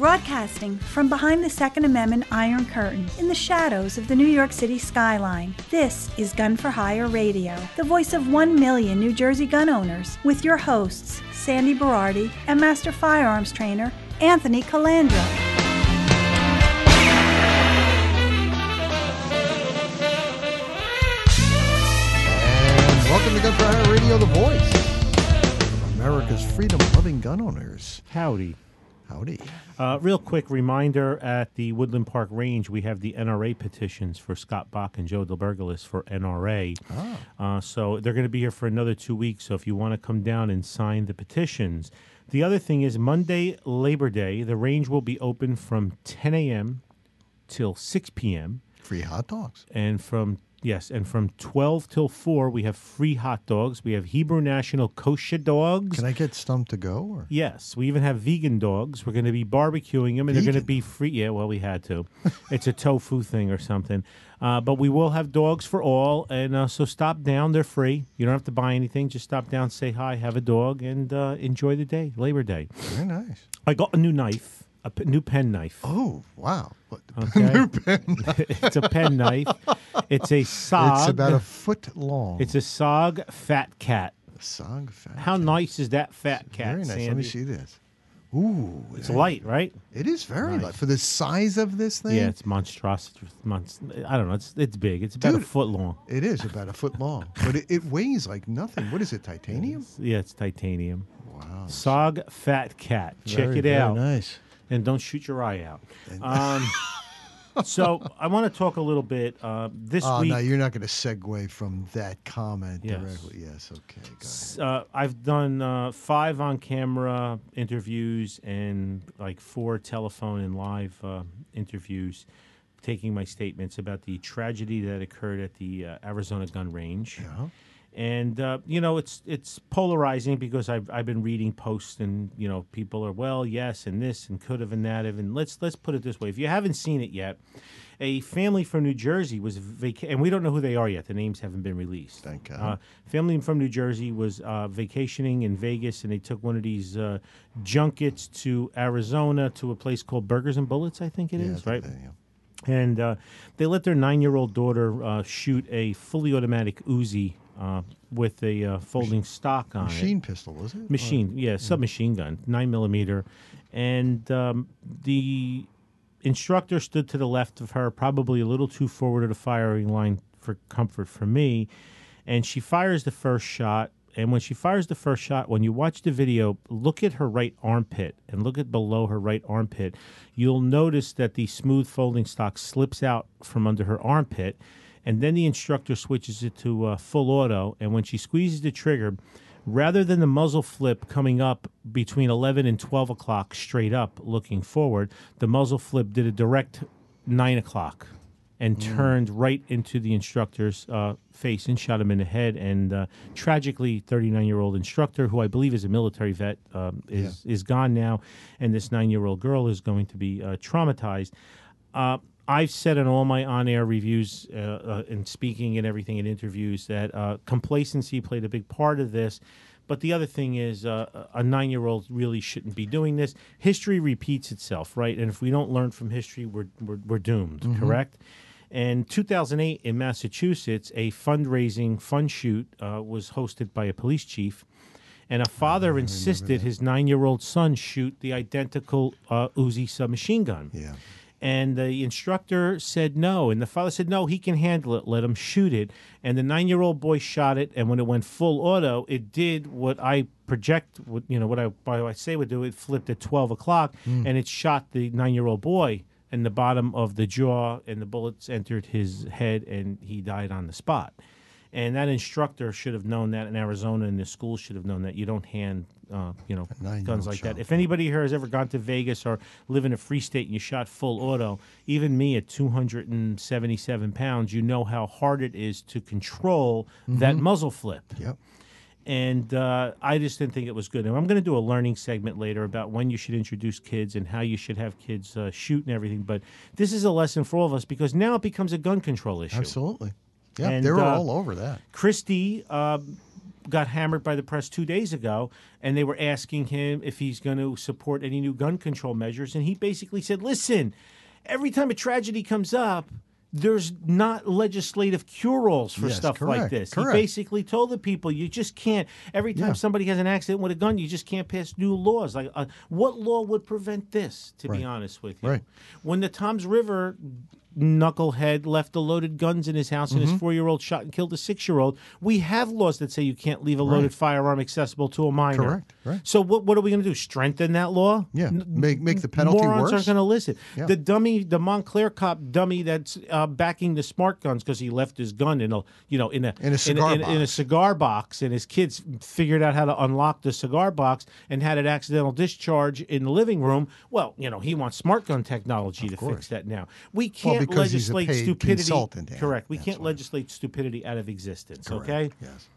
Broadcasting from behind the Second Amendment Iron Curtain in the shadows of the New York City skyline, this is Gun for Hire Radio, the voice of 1 million New Jersey gun owners, with your hosts, Sandy Berardi and Master Firearms Trainer, Anthony Calandra. And welcome to Gun for Hire Radio, the voice of America's freedom-loving gun owners. Howdy. Howdy. Real quick reminder, at the Woodland Park Range, we have the NRA petitions for Scott Bach and Joe DeBergalis for NRA. So they're going to be here for another 2 weeks, so if you want to come down and sign the petitions. The other thing is Monday, Labor Day, the range will be open from 10 a.m. till 6 p.m. Free hot dogs. And from 12 till 4, we have free hot dogs. We have Hebrew National Kosher dogs. Can I get Stump to go? Or? Yes. We even have vegan dogs. We're going to be barbecuing them, and they're going to be free. Yeah, well, we had to. It's a tofu thing or something. But we will have dogs for all, and so stop down. They're free. You don't have to buy anything. Just stop down, say hi, have a dog, and enjoy the day, Labor Day. Very nice. I got a new knife. New pen knife. Oh, wow. Okay. New pen knife. It's a pen knife. It's a SOG. It's about a foot long. It's a SOG Fat Cat. A SOG Fat How Cat. nice is that Fat Cat, Very nice. Sandy? Let me see this. Ooh. It's light, right? It is very Nice. light. For the size of this thing? Yeah, it's monstrosity. I don't know. It's big. It's about a foot long. It is about a foot long. But it weighs like nothing. What is it, titanium? Yeah, it's titanium. Wow. SOG Fat Cat. Check Very, it out. Very nice. And don't shoot your eye out. So I want to talk a little bit this week. No, you're not going to segue from that comment Yes. directly. Yes, okay. Go ahead. I've done 5 on-camera interviews and like 4 telephone and live interviews, taking my statements about the tragedy that occurred at the Arizona gun range. Yeah. And it's polarizing because I've been reading posts and people are yes and this and could have and that have, and let's put it this way: if you haven't seen it yet, a family from New Jersey was and we don't know who they are yet. The names haven't been released. Thank God. Family from New Jersey was vacationing in Vegas, and they took one of these junkets to Arizona to a place called Burgers and Bullets, I think it is, right? Yeah. And they let their 9-year-old daughter shoot a fully automatic Uzi with a folding stock on Machine pistol, was it? it. Submachine gun, 9mm. And the instructor stood to the left of her, probably a little too forward of the firing line for comfort for me. And she fires the first shot. And when she fires the first shot, when you watch the video, look at her right armpit and look at below her right armpit. You'll notice that the smooth folding stock slips out from under her armpit. And then the instructor switches it to full auto. And when she squeezes the trigger, rather than the muzzle flip coming up between 11 and 12 o'clock straight up looking forward, the muzzle flip did a direct 9 o'clock and turned right into the instructor's face and shot him in the head. And tragically, 39-year-old instructor, who I believe is a military vet, is gone now. And this 9-year-old girl is going to be traumatized. I've said in all my on-air reviews and speaking and everything in interviews that complacency played a big part of this. But the other thing is a 9-year-old really shouldn't be doing this. History repeats itself, right? And if we don't learn from history, we're doomed, correct? In 2008 in Massachusetts, a fundraising fun shoot was hosted by a police chief. And a father insisted his 9-year-old son shoot the identical Uzi submachine gun. Yeah. And the instructor said no. And the father said, no, he can handle it. Let him shoot it. And the 9-year-old boy shot it. And when it went full auto, it did what I project, what I say would do. It flipped at 12 o'clock, and it shot the 9-year-old boy in the bottom of the jaw, and the bullets entered his head, and he died on the spot. And that instructor should have known that in Arizona, and the school should have known that you don't hand, guns like that. If anybody here has ever gone to Vegas or live in a free state and you shot full auto, even me at 277 pounds, you know how hard it is to control that muzzle flip. Yep. And I just didn't think it was good. And I'm going to do a learning segment later about when you should introduce kids and how you should have kids shoot and everything. But this is a lesson for all of us because now it becomes a gun control issue. Absolutely. Yeah, And, they were all over that. Christie got hammered by the press 2 days ago, and they were asking him if he's going to support any new gun control measures, and he basically said, "Listen, every time a tragedy comes up, there's not legislative cure-alls for stuff like this." Correct. He basically told the people, you just can't. Every time somebody has an accident with a gun, you just can't pass new laws. Like, what law would prevent this? To be honest with you, when the Toms River knucklehead left the loaded guns in his house and his 4-year-old shot and killed a 6-year-old, we have laws that say you can't leave a loaded firearm accessible to a minor. Correct. Right. So what are we going to do? Strengthen that law? Yeah. Make the penalty Morons worse? aren't going to listen. Yeah. The Montclair cop dummy that's backing the smart guns because he left his gun in a cigar box, and his kids figured out how to unlock the cigar box and had an accidental discharge in the living room. Well, he wants smart gun technology to fix that now. We can't because he's a legislate paid stupidity. consultant, Dan. Correct. We That's can't why. legislate stupidity out of existence. Correct. Okay. Yes.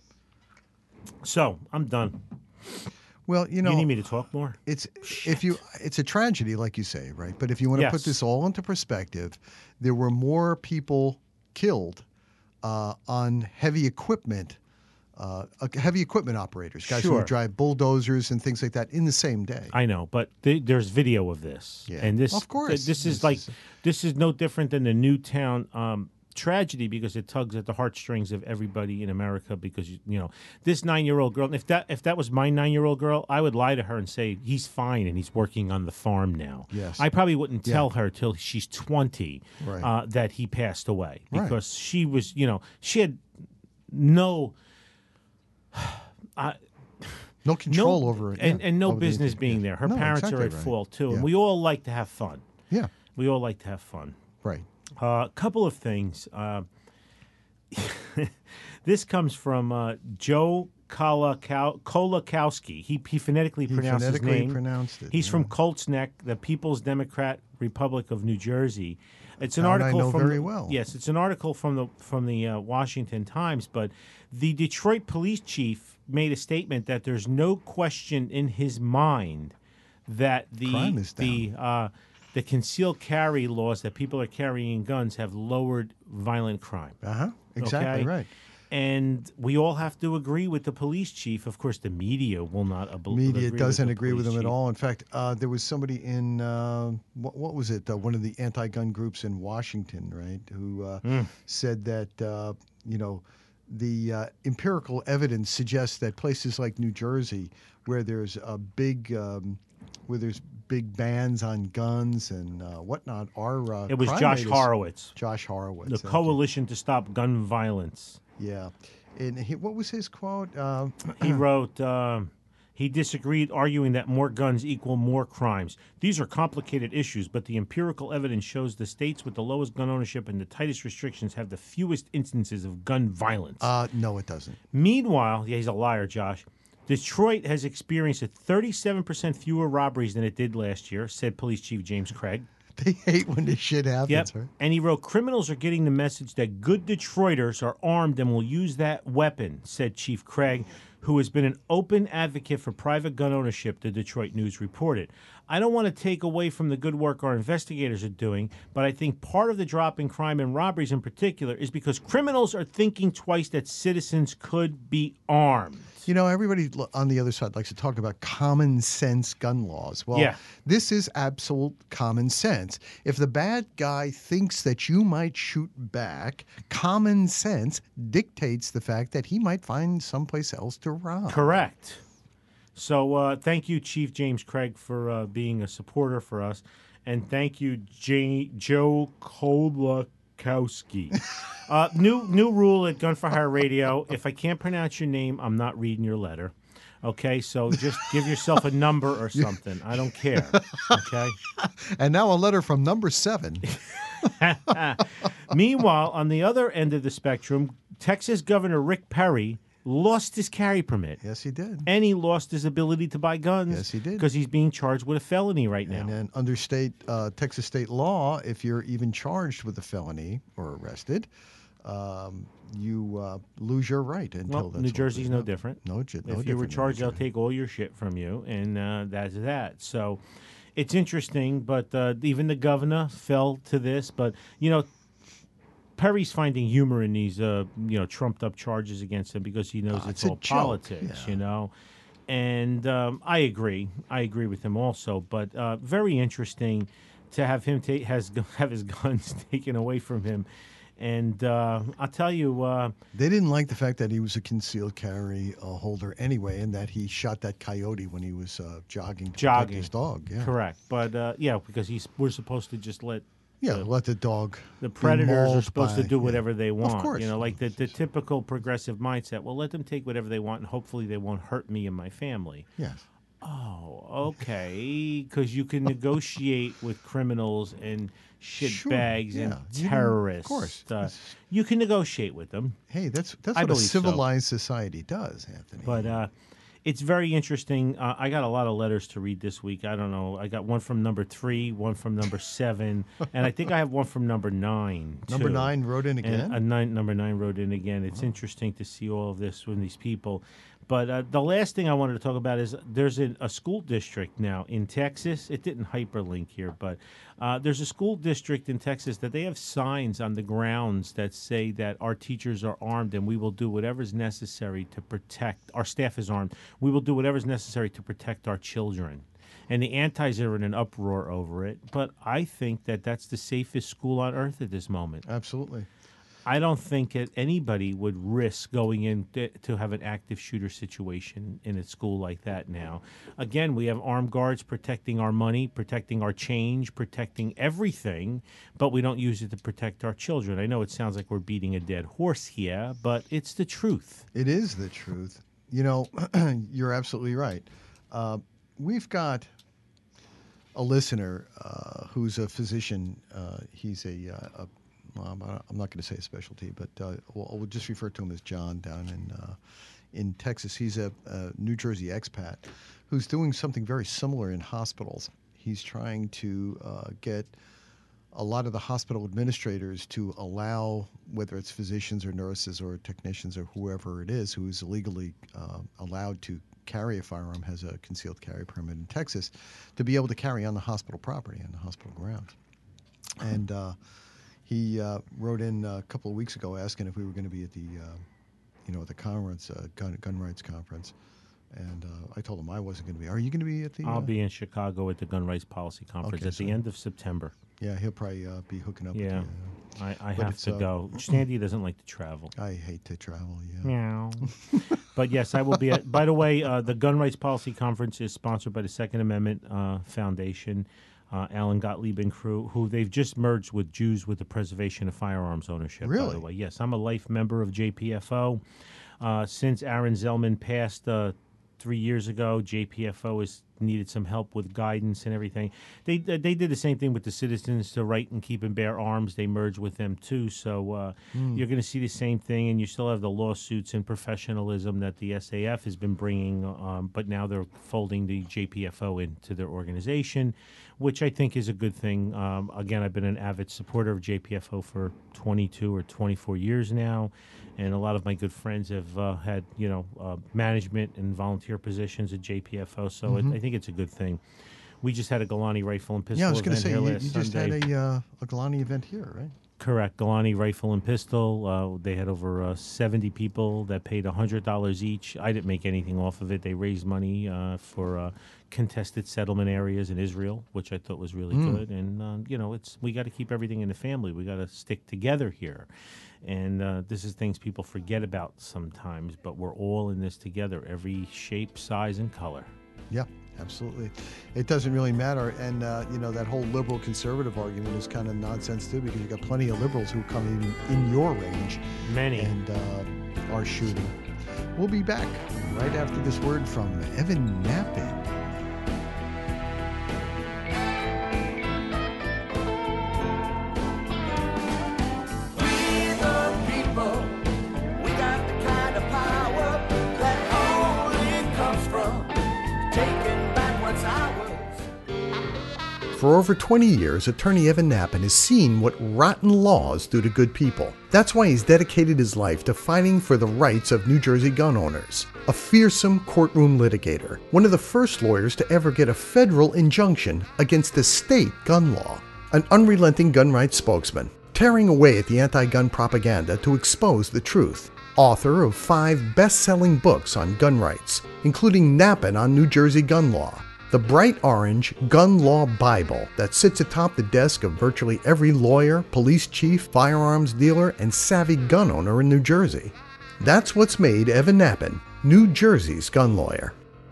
So I'm done. Well, You need me to talk more? it's a tragedy, like you say, right? But if you want to put Yes. this all into perspective, there were more people killed on heavy equipment operators, guys who Sure. would drive bulldozers and things like that in the same day. I know, but there's video of this, Yeah. and this, Of course. this is no different than the Newtown tragedy because it tugs at the heartstrings of everybody in America. Because this 9-year-old girl, if that was my 9-year-old girl, I would lie to her and say he's fine and he's working on the farm now. Yes. I probably wouldn't tell her till she's 20 Right. that he passed away Right. because she was, she had no. No control over it, and no over the business incident. being Yeah. there. Her No, parents exactly are at right. fault too, and Yeah. we all like to have fun. Yeah, We all like to have fun. right. A couple of things. This comes from Joe Kolakowski. He phonetically pronounced his phonetically name. pronounced it, He's yeah. from Colts Neck, the People's Democrat Republic of New Jersey. It's an Town I article know from very well. Yes, it's an article from the Washington Times. But the Detroit police chief made a statement that there's no question in his mind that Crime is the concealed carry laws that people are carrying guns have lowered violent crime. Exactly Okay? right. And we all have to agree with the police chief. Of course, the media will not Media doesn't the agree with police them at chief. all. In fact, there was somebody in what was it? One of the anti-gun groups in Washington, right? Who said that the empirical evidence suggests that places like New Jersey, where there's big bans on guns and whatnot, are It was crime Josh rate is- Horowitz, Josh Horowitz, the thank you. Coalition to Stop Gun Violence. Yeah, and what was his quote? He wrote, he disagreed, arguing that more guns equal more crimes. These are complicated issues, but the empirical evidence shows the states with the lowest gun ownership and the tightest restrictions have the fewest instances of gun violence. No, it doesn't. Meanwhile, he's a liar, Josh. Detroit has experienced 37% fewer robberies than it did last year, said Police Chief James Craig. They hate when this shit happens, Yep. right? And he wrote, criminals are getting the message that good Detroiters are armed and will use that weapon, said Chief Craig, who has been an open advocate for private gun ownership, the Detroit News reported. I don't want to take away from the good work our investigators are doing, but I think part of the drop in crime and robberies in particular is because criminals are thinking twice that citizens could be armed. Everybody on the other side likes to talk about common sense gun laws. Well, Yeah. this is absolute common sense. If the bad guy thinks that you might shoot back, common sense dictates the fact that he might find someplace else to rob. Correct. So thank you, Chief James Craig, for being a supporter for us. And thank you, Joe Kolakowski. New rule at Gun for Hire Radio. If I can't pronounce your name, I'm not reading your letter. Okay, so just give yourself a number or something. I don't care. Okay. And now a letter from number 7. Meanwhile, on the other end of the spectrum, Texas Governor Rick Perry lost his carry permit. Yes, he did. And he lost his ability to buy guns. Yes, he did. Because he's being charged with a felony right now. And then under Texas state law, if you're even charged with a felony or arrested, you lose your right until that's New Jersey's no different. No If you were different, charged, no they'll take all your shit from you, and that's that. So it's interesting, but even the governor fell to this. But, Perry's finding humor in these, trumped up charges against him because he knows it's a all joke, politics, yeah. And I agree. I agree with him also. But very interesting to have him have his guns taken away from him. And I'll tell you, They didn't like the fact that he was a concealed carry holder anyway, and that he shot that coyote when he was jogging to protect his dog. Yeah. correct. But because we're supposed to just let Let the dog. the be predators are mauled supposed to by- do yeah. whatever they want. course, Like of the typical progressive mindset. Well, let them take whatever they want, and hopefully they won't hurt me and my family. Yes. Oh, okay. Because you can negotiate with criminals and shitbags Sure, and yeah. You can- terrorists. of course. You can negotiate with them. Hey, that's I what a believe so. civilized society does, Anthony. But it's very interesting. I got a lot of letters to read this week. I don't know. I got one from number 3, one from number 7, and I think I have one from number 9. Number too. 9 wrote in again. And number 9 wrote in again. It's interesting to see all of this from these people. But the last thing I wanted to talk about is there's a school district now in Texas. It didn't hyperlink here, but there's a school district in Texas that they have signs on the grounds that say that our teachers are armed and we will do whatever is necessary to protect, our staff is armed, we will do whatever is necessary to protect our children. And the antis are in an uproar over it. But I think that that's the safest school on earth at this moment. Absolutely. I don't think that anybody would risk going in to have an active shooter situation in a school like that now. Again, we have armed guards protecting our money, protecting our change, protecting everything, but we don't use it to protect our children. I know it sounds like we're beating a dead horse here, but it's the truth. It is the truth. You're absolutely right. We've got a listener who's a physician. He's I'm not going to say a specialty, but we'll just refer to him as John down in Texas. He's a New Jersey expat who's doing something very similar in hospitals. He's trying to get a lot of the hospital administrators to allow, whether it's physicians or nurses or technicians or whoever it is who is legally allowed to carry a firearm, has a concealed carry permit in Texas, to be able to carry on the hospital property, on the hospital grounds. And he wrote in a couple of weeks ago asking if we were going to be at the conference, gun rights conference. And I told him I wasn't going to be. Are you going to be at the? I'll be in Chicago at the Gun Rights Policy Conference at the end of September. Yeah, he'll probably be hooking up Yeah, with you. I have to go. Sandy doesn't like to travel. I hate to travel, yeah. Meow. But yes, I will be at. By the way, the Gun Rights Policy Conference is sponsored by the Second Amendment Foundation. Alan Gottlieb and crew, who they've just merged with Jews with the Preservation of Firearms Ownership. Really? By the way, yes, I'm a life member of JPFO. Since Aaron Zellman passed 3 years ago, JPFO has needed some help with guidance and everything. They did the same thing with the Citizens to Right and Keep and Bear Arms. They merged with them too. So you're going to see the same thing, and you still have the lawsuits and professionalism that the SAF has been bringing, but now they're folding the JPFO into their organization, which I think is a good thing. Again, I've been an avid supporter of JPFO for 22 or 24 years now, and a lot of my good friends have had management and volunteer positions at JPFO. So I think it's a good thing. We just had a Golani rifle and pistol. Yeah, I was going to event say here you last just Sunday. had a Galani event here, right? Correct. Golani Rifle and Pistol. They had over 70 people that paid $100 each. I didn't make anything off of it. They raised money for contested settlement areas in Israel, which I thought was really good. And, we got to keep everything in the family. We got to stick together here. And this is things people forget about sometimes, but we're all in this together, every shape, size, and color. Yeah, absolutely. It doesn't really matter. And, that whole liberal conservative argument is kind of nonsense, too, because you've got plenty of liberals who come in your range. Many. And are shooting. We'll be back right after this word from Evan Nappin. For over 20 years, attorney Evan Nappin has seen what rotten laws do to good people. That's why he's dedicated his life to fighting for the rights of New Jersey gun owners. A fearsome courtroom litigator, one of the first lawyers to ever get a federal injunction against a state gun law. An unrelenting gun rights spokesman. tearing away at the anti-gun propaganda to expose the truth. Author of 5 best-selling books on gun rights, including Nappin' on New Jersey gun law, the bright orange Gun Law Bible that sits atop the desk of virtually every lawyer, police chief, firearms dealer, and savvy gun owner in New Jersey. That's what's made Evan Nappin New Jersey's gun lawyer.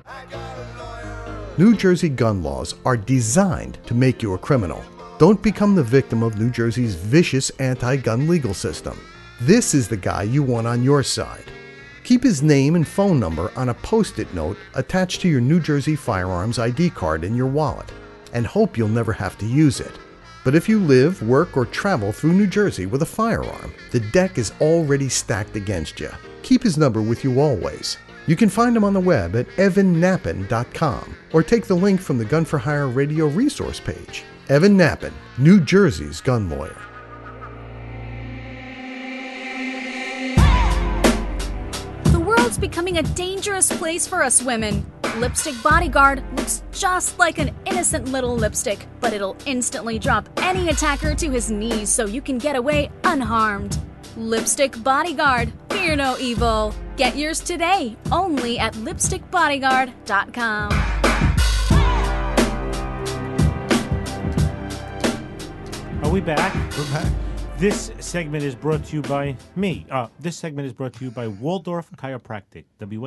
New Jersey gun laws are designed to make you a criminal. Don't become the victim of New Jersey's vicious anti-gun legal system. This is the guy you want on your side. Keep his name and phone number on a Post-it note attached to your New Jersey firearms ID card in your wallet, and hope you'll never have to use it. But if you live, work, or travel through New Jersey with a firearm, the deck is already stacked against you. Keep his number with you always. You can find him on the web at evannappin.com or take the link from the Gun for Hire radio resource page. Evan Nappin, New Jersey's gun lawyer. It's becoming a dangerous place for us women. Lipstick Bodyguard looks just like an innocent little lipstick, but it'll instantly drop any attacker to his knees so you can get away unharmed. Lipstick Bodyguard, fear no evil. Get yours today, only at lipstickbodyguard.com. Are we back? We're back. This segment is brought to you by me. This segment is brought to you by Waldorf Chiropractic,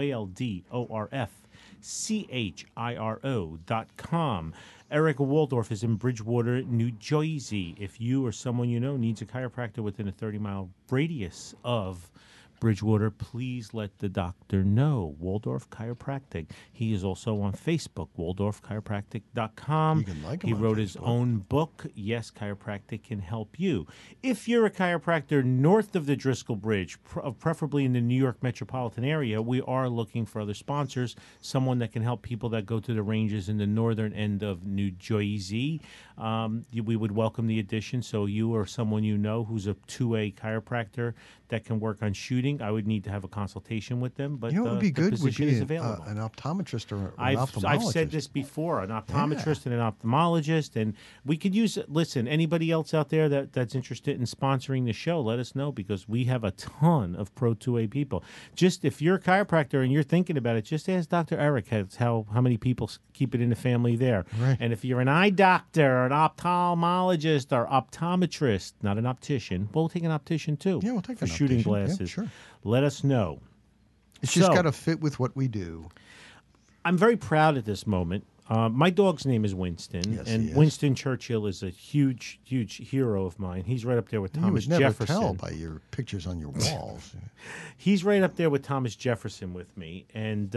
WALDORFCHIRO.com. Eric Waldorf is in Bridgewater, New Jersey. If you or someone you know needs a chiropractor within a 30-mile radius of Bridgewater, please let the doctor know. Waldorf Chiropractic. He is also on Facebook, waldorfchiropractic.com. You can like him he on wrote his Facebook. own book, Yes, Chiropractic Can Help You. If you're a chiropractor north of the Driscoll Bridge, preferably in the New York metropolitan area, we are looking for other sponsors, someone that can help people that go to the ranges in the northern end of New Jersey. We would welcome the addition. So you or someone you know who's a 2A chiropractor that can work on shooting, I would need to have a consultation with them. But You know what would be the good would position be is available. an optometrist or an I've ophthalmologist. said this before, an optometrist and an ophthalmologist, and we could use it. Listen, anybody else out there that's interested in sponsoring the show, let us know, because we have a ton of Pro 2A people. Just if you're a chiropractor and you're thinking about it, just ask Dr. Eric how many people keep it in the family there. Right. And if you're an eye doctor, an ophthalmologist, or optometrist, not an optician, we'll take an optician too. Yeah, we'll take for an shooting optician. Yeah, glasses. sure. Let us know. It's just So- got to fit with what we do. I'm very proud at this moment. My dog's name is Winston, Yes, and he is. Winston Churchill is a huge, huge hero of mine. He's right up there with You Thomas would never Jefferson. tell by your pictures on your walls. He's right up there with Thomas Jefferson with me. And,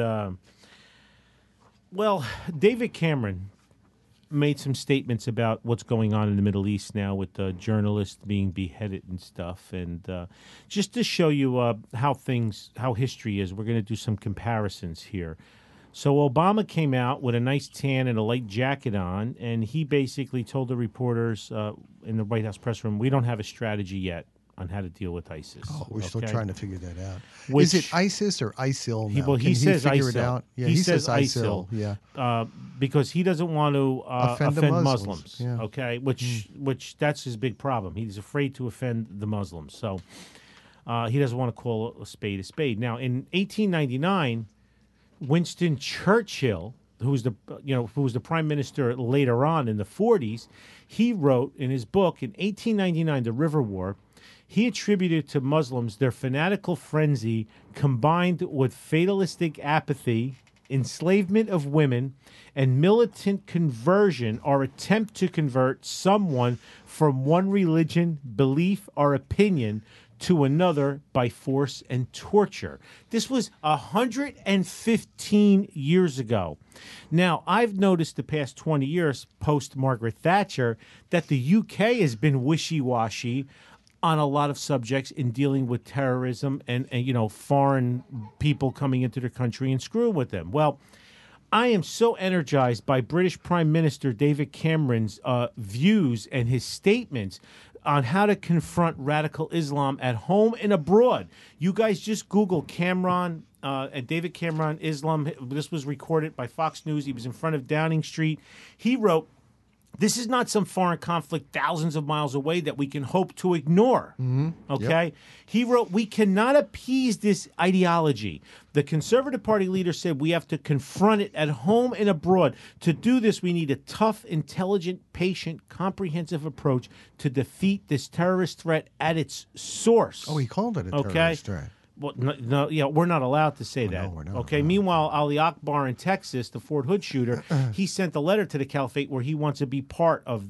well, David Cameron made some statements about what's going on in the Middle East now with journalists being beheaded and stuff. And just to show you how history is, we're going to do some comparisons here. So Obama came out with a nice tan and a light jacket on, and he basically told the reporters in the White House press room, we don't have a strategy yet on how to deal with ISIS. Oh, we're still okay? trying to figure that out. Which- Is it ISIS or ISIL now? He Can says figure ISIL. it out? Yeah, he says ISIL. Yeah. Because he doesn't want to Offend offend the Muslims. Muslims, yeah. Okay, which that's his big problem. He's afraid to offend the Muslims, so he doesn't want to call a spade a spade. Now, in 1899, Winston Churchill, who was the prime minister later on in the 40s, he wrote in his book in 1899, The River War. He attributed to Muslims their fanatical frenzy combined with fatalistic apathy, enslavement of women, and militant conversion or attempt to convert someone from one religion, belief, or opinion to another by force and torture. This was 115 years ago. Now, I've noticed the past 20 years, post Margaret Thatcher, that the UK has been wishy-washy on a lot of subjects in dealing with terrorism and foreign people coming into their country and screwing with them. Well, I am so energized by British Prime Minister David Cameron's views and his statements on how to confront radical Islam at home and abroad. You guys just Google Cameron and David Cameron Islam. This was recorded by Fox News. He was in front of Downing Street. He wrote, This is not some foreign conflict thousands of miles away that we can hope to ignore. Okay? Yep. He wrote, we cannot appease this ideology. The Conservative Party leader said we have to confront it at home and abroad. To do this, we need a tough, intelligent, patient, comprehensive approach to defeat this terrorist threat at its source. Oh, he called it a terrorist threat. Well, no, yeah, we're not allowed to say that. No, we're not. Okay. Meanwhile, Ali Akbar in Texas, the Fort Hood shooter, he sent a letter to the Caliphate where he wants to be part of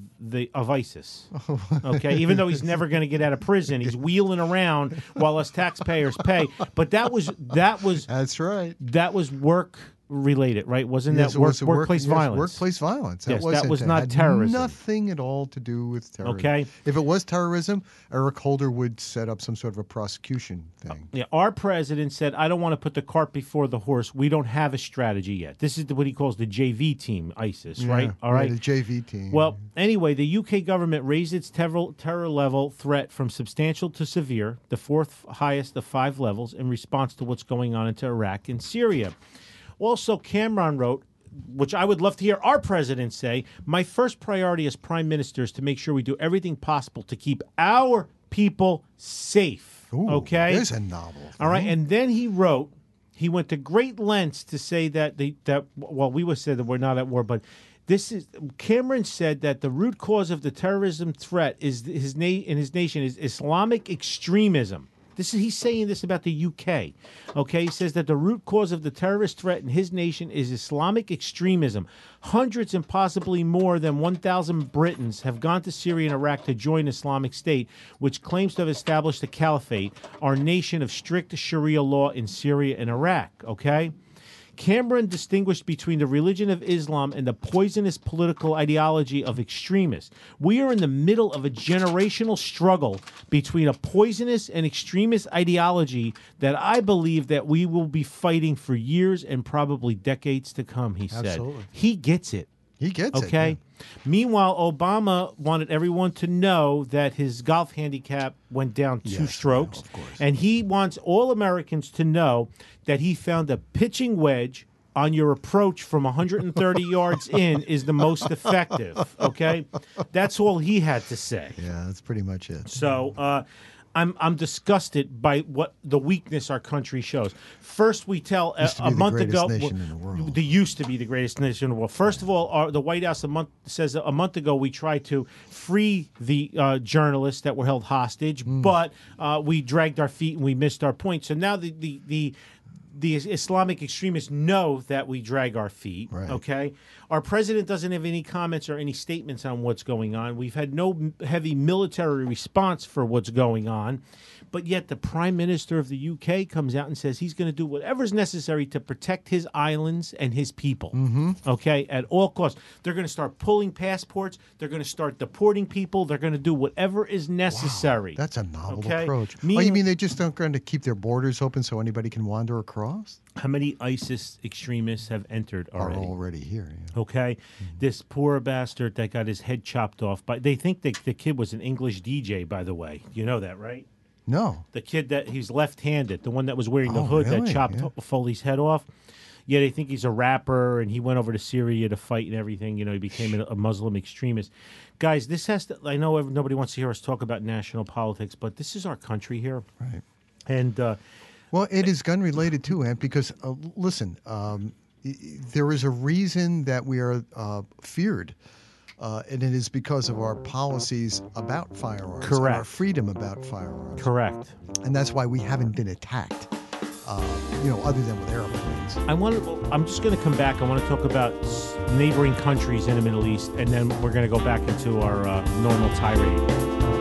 ISIS. Okay, even though he's never going to get out of prison, he's wheeling around while us taxpayers pay. But that was That's right. that was work related, right? Wasn't Yes, that it was workplace violence? Workplace violence. Yes, wasn't, that was not had terrorism. Nothing at all to do with terrorism. Okay. If it was terrorism, Eric Holder would set up some sort of a prosecution thing. Yeah, our president said, I don't want to put the cart before the horse. We don't have a strategy yet. This is what he calls the JV team, ISIS, right? All right. The JV team. Well, anyway, the UK government raised its terror level threat from substantial to severe, the fourth highest of 5 levels, in response to what's going on into Iraq and Syria. Also, Cameron wrote, which I would love to hear our president say, my first priority as prime minister is to make sure we do everything possible to keep our people safe. Ooh, okay? There's a novel. All right, and then he wrote, he went to great lengths to say that we would say that we're not at war, but Cameron said that the root cause of the terrorism threat in his nation is Islamic extremism. He's saying this about the UK. Okay, he says that the root cause of the terrorist threat in his nation is Islamic extremism. Hundreds and possibly more than 1,000 Britons have gone to Syria and Iraq to join Islamic State, which claims to have established a caliphate, our nation of strict Sharia law in Syria and Iraq. Okay? Cameron distinguished between the religion of Islam and the poisonous political ideology of extremists. We are in the middle of a generational struggle between a poisonous and extremist ideology that I believe that we will be fighting for years and probably decades to come, he said. Absolutely. He gets it. He gets it. Okay. Meanwhile, Obama wanted everyone to know that his golf handicap went down 2 strokes. of course. And he wants all Americans to know that he found a pitching wedge on your approach from 130 yards in is the most effective. Okay. That's all he had to say. Yeah, that's pretty much it. So, I'm disgusted by what the weakness our country shows. First, we tell a month ago, nation in the world. they used to be the greatest nation in the world. First of all, the White House says a month ago we tried to free the journalists that were held hostage, but we dragged our feet and we missed our point. So now the Islamic extremists know that we drag our feet, Right. okay? Our president doesn't have any comments or any statements on what's going on. We've had no heavy military response for what's going on. But yet the prime minister of the UK comes out and says he's going to do whatever's necessary to protect his islands and his people, okay, at all costs. They're going to start pulling passports. They're going to start deporting people. They're going to do whatever is necessary. That's a novel Okay. approach. Oh, Meanwhile- you mean they just aren't going to keep their borders open so anybody can wander across? How many ISIS extremists have entered Are already? already here. Yeah. Okay, this poor bastard that got his head chopped off. They think that the kid was an English DJ, by the way. You know that, right? No. The kid that he's left-handed, the one that was wearing the Oh, hood that really? chopped Yeah. Foley's head off. Yeah, they think he's a rapper, and he went over to Syria to fight and everything. You know, he became a Muslim extremist. Guys, this has to. I know nobody wants to hear us talk about national politics, but this is our country here, Right. and Well, it is gun related too, Ant, because listen, there is a reason that we are feared. And it is because of our policies about firearms, and Correct. our freedom about firearms, correct. and that's why we haven't been attacked. Other than with airplanes. I'm just going to come back. I want to talk about neighboring countries in the Middle East, and then we're going to go back into our normal tirade.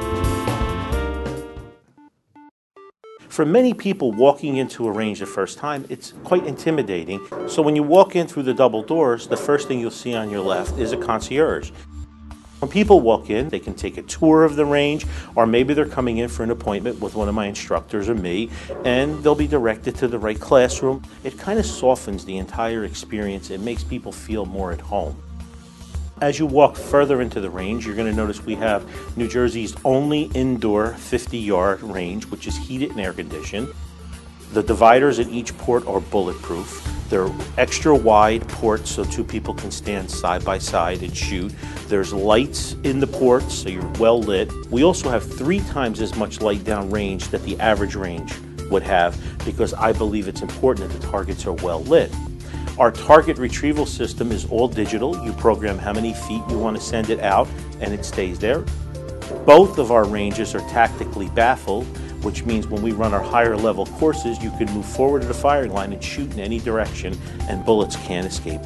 For many people, walking into a range the first time, it's quite intimidating. So when you walk in through the double doors, the first thing you'll see on your left is a concierge. When people walk in, they can take a tour of the range, or maybe they're coming in for an appointment with one of my instructors or me, and they'll be directed to the right classroom. It kind of softens the entire experience. It makes people feel more at home. As you walk further into the range, you're going to notice we have New Jersey's only indoor 50-yard range, which is heated and air-conditioned. The dividers in each port are bulletproof. They're extra wide ports so two people can stand side by side and shoot. There's lights in the ports so you're well lit. We also have 3 times as much light down range that the average range would have, because I believe it's important that the targets are well lit. Our target retrieval system is all digital. You program how many feet you want to send it out and it stays there. Both of our ranges are tactically baffled, which means when we run our higher level courses, you can move forward to the firing line and shoot in any direction and bullets can't escape.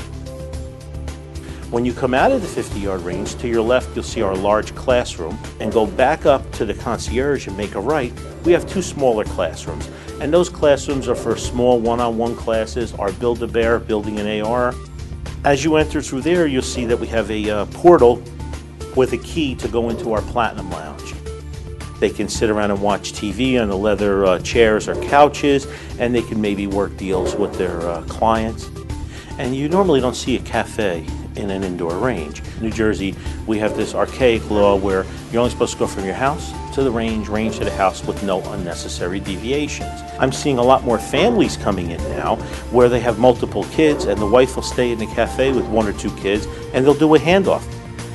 When you come out of the 50-yard range, to your left you'll see our large classroom, and go back up to the concierge and make a right. We have 2 smaller classrooms, and those classrooms are for small one-on-one classes, our Build-A-Bear, building an AR. As you enter through there, you'll see that we have a portal with a key to go into our Platinum Lounge. They can sit around and watch TV on the leather chairs or couches, and they can maybe work deals with their clients. And you normally don't see a cafe in an indoor range. In New Jersey, we have this archaic law where you're only supposed to go from your house to the range to the house with no unnecessary deviations. I'm seeing a lot more families coming in now where they have multiple kids and the wife will stay in the cafe with 1 or 2 kids and they'll do a handoff.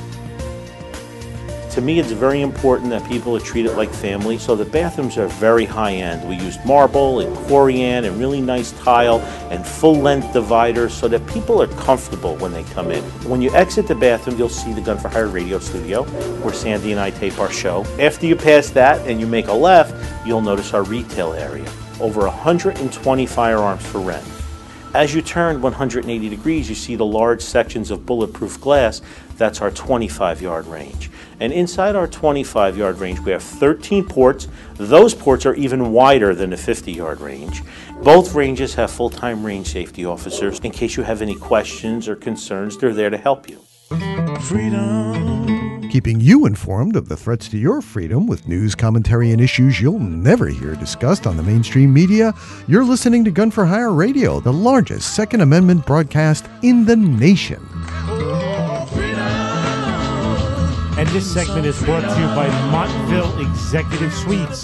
To me, it's very important that people are treated like family, so the bathrooms are very high-end. We use marble and corian and really nice tile and full-length dividers so that people are comfortable when they come in. When you exit the bathroom, you'll see the Gun for Hire radio studio, where Sandy and I tape our show. After you pass that and you make a left, you'll notice our retail area. Over 120 firearms for rent. As you turn 180 degrees, you see the large sections of bulletproof glass. That's our 25-yard range. And inside our 25-yard range, we have 13 ports. Those ports are even wider than the 50-yard range. Both ranges have full-time range safety officers. In case you have any questions or concerns, they're there to help you. Freedom. Keeping you informed of the threats to your freedom with news, commentary, and issues you'll never hear discussed on the mainstream media. You're listening to Gun for Hire Radio, the largest Second Amendment broadcast in the nation. And this segment is brought to you by Montville Executive Suites,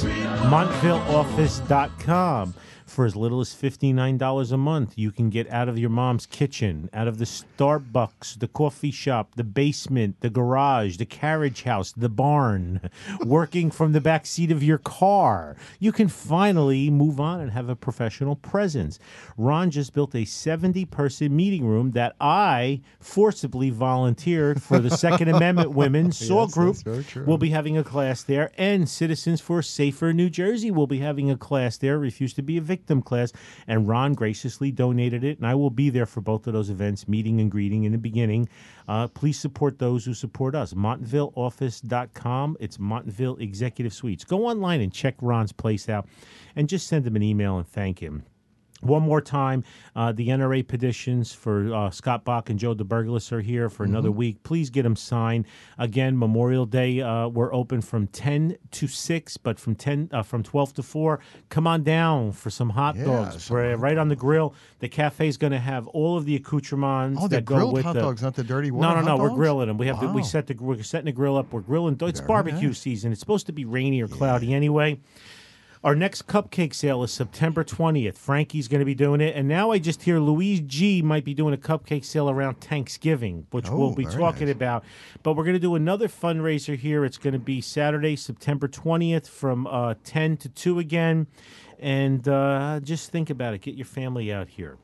MontevilleOffice.com. For as little as $59 a month, you can get out of your mom's kitchen, out of the Starbucks, the coffee shop, the basement, the garage, the carriage house, the barn, working from the back seat of your car. You can finally move on and have a professional presence. Ron just built a 70-person meeting room that I forcibly volunteered for the Second Amendment Women. Saw Group will be having a class there, and Citizens for Safer New Jersey will be having a class there. Refuse to be a victim class, and Ron graciously donated it, and I will be there for both of those events, meeting and greeting in the beginning. Please support those who support us. MontvilleOffice.com. It's Montville Executive Suites. Go online and check Ron's place out and just send him an email and thank him. One more time, the NRA petitions for Scott Bach and Joe DeBurglas are here for another week. Please get them signed. Again, Memorial Day, we're open from 10 to 6, but from 12 to 4. Come on down for some hot dogs. We're right on the grill. The cafe's going to have all of the accoutrements that go with hot dogs, not the dirty one. No. We're grilling them. We're setting the grill up. We're grilling. It's barbecue season. It's supposed to be rainy or cloudy anyway. Our next cupcake sale is September 20th. Frankie's going to be doing it. And now I just hear Louise G. might be doing a cupcake sale around Thanksgiving, which we'll be talking about. But we're going to do another fundraiser here. It's going to be Saturday, September 20th from 10 to 2 again. And just think about it. Get your family out here.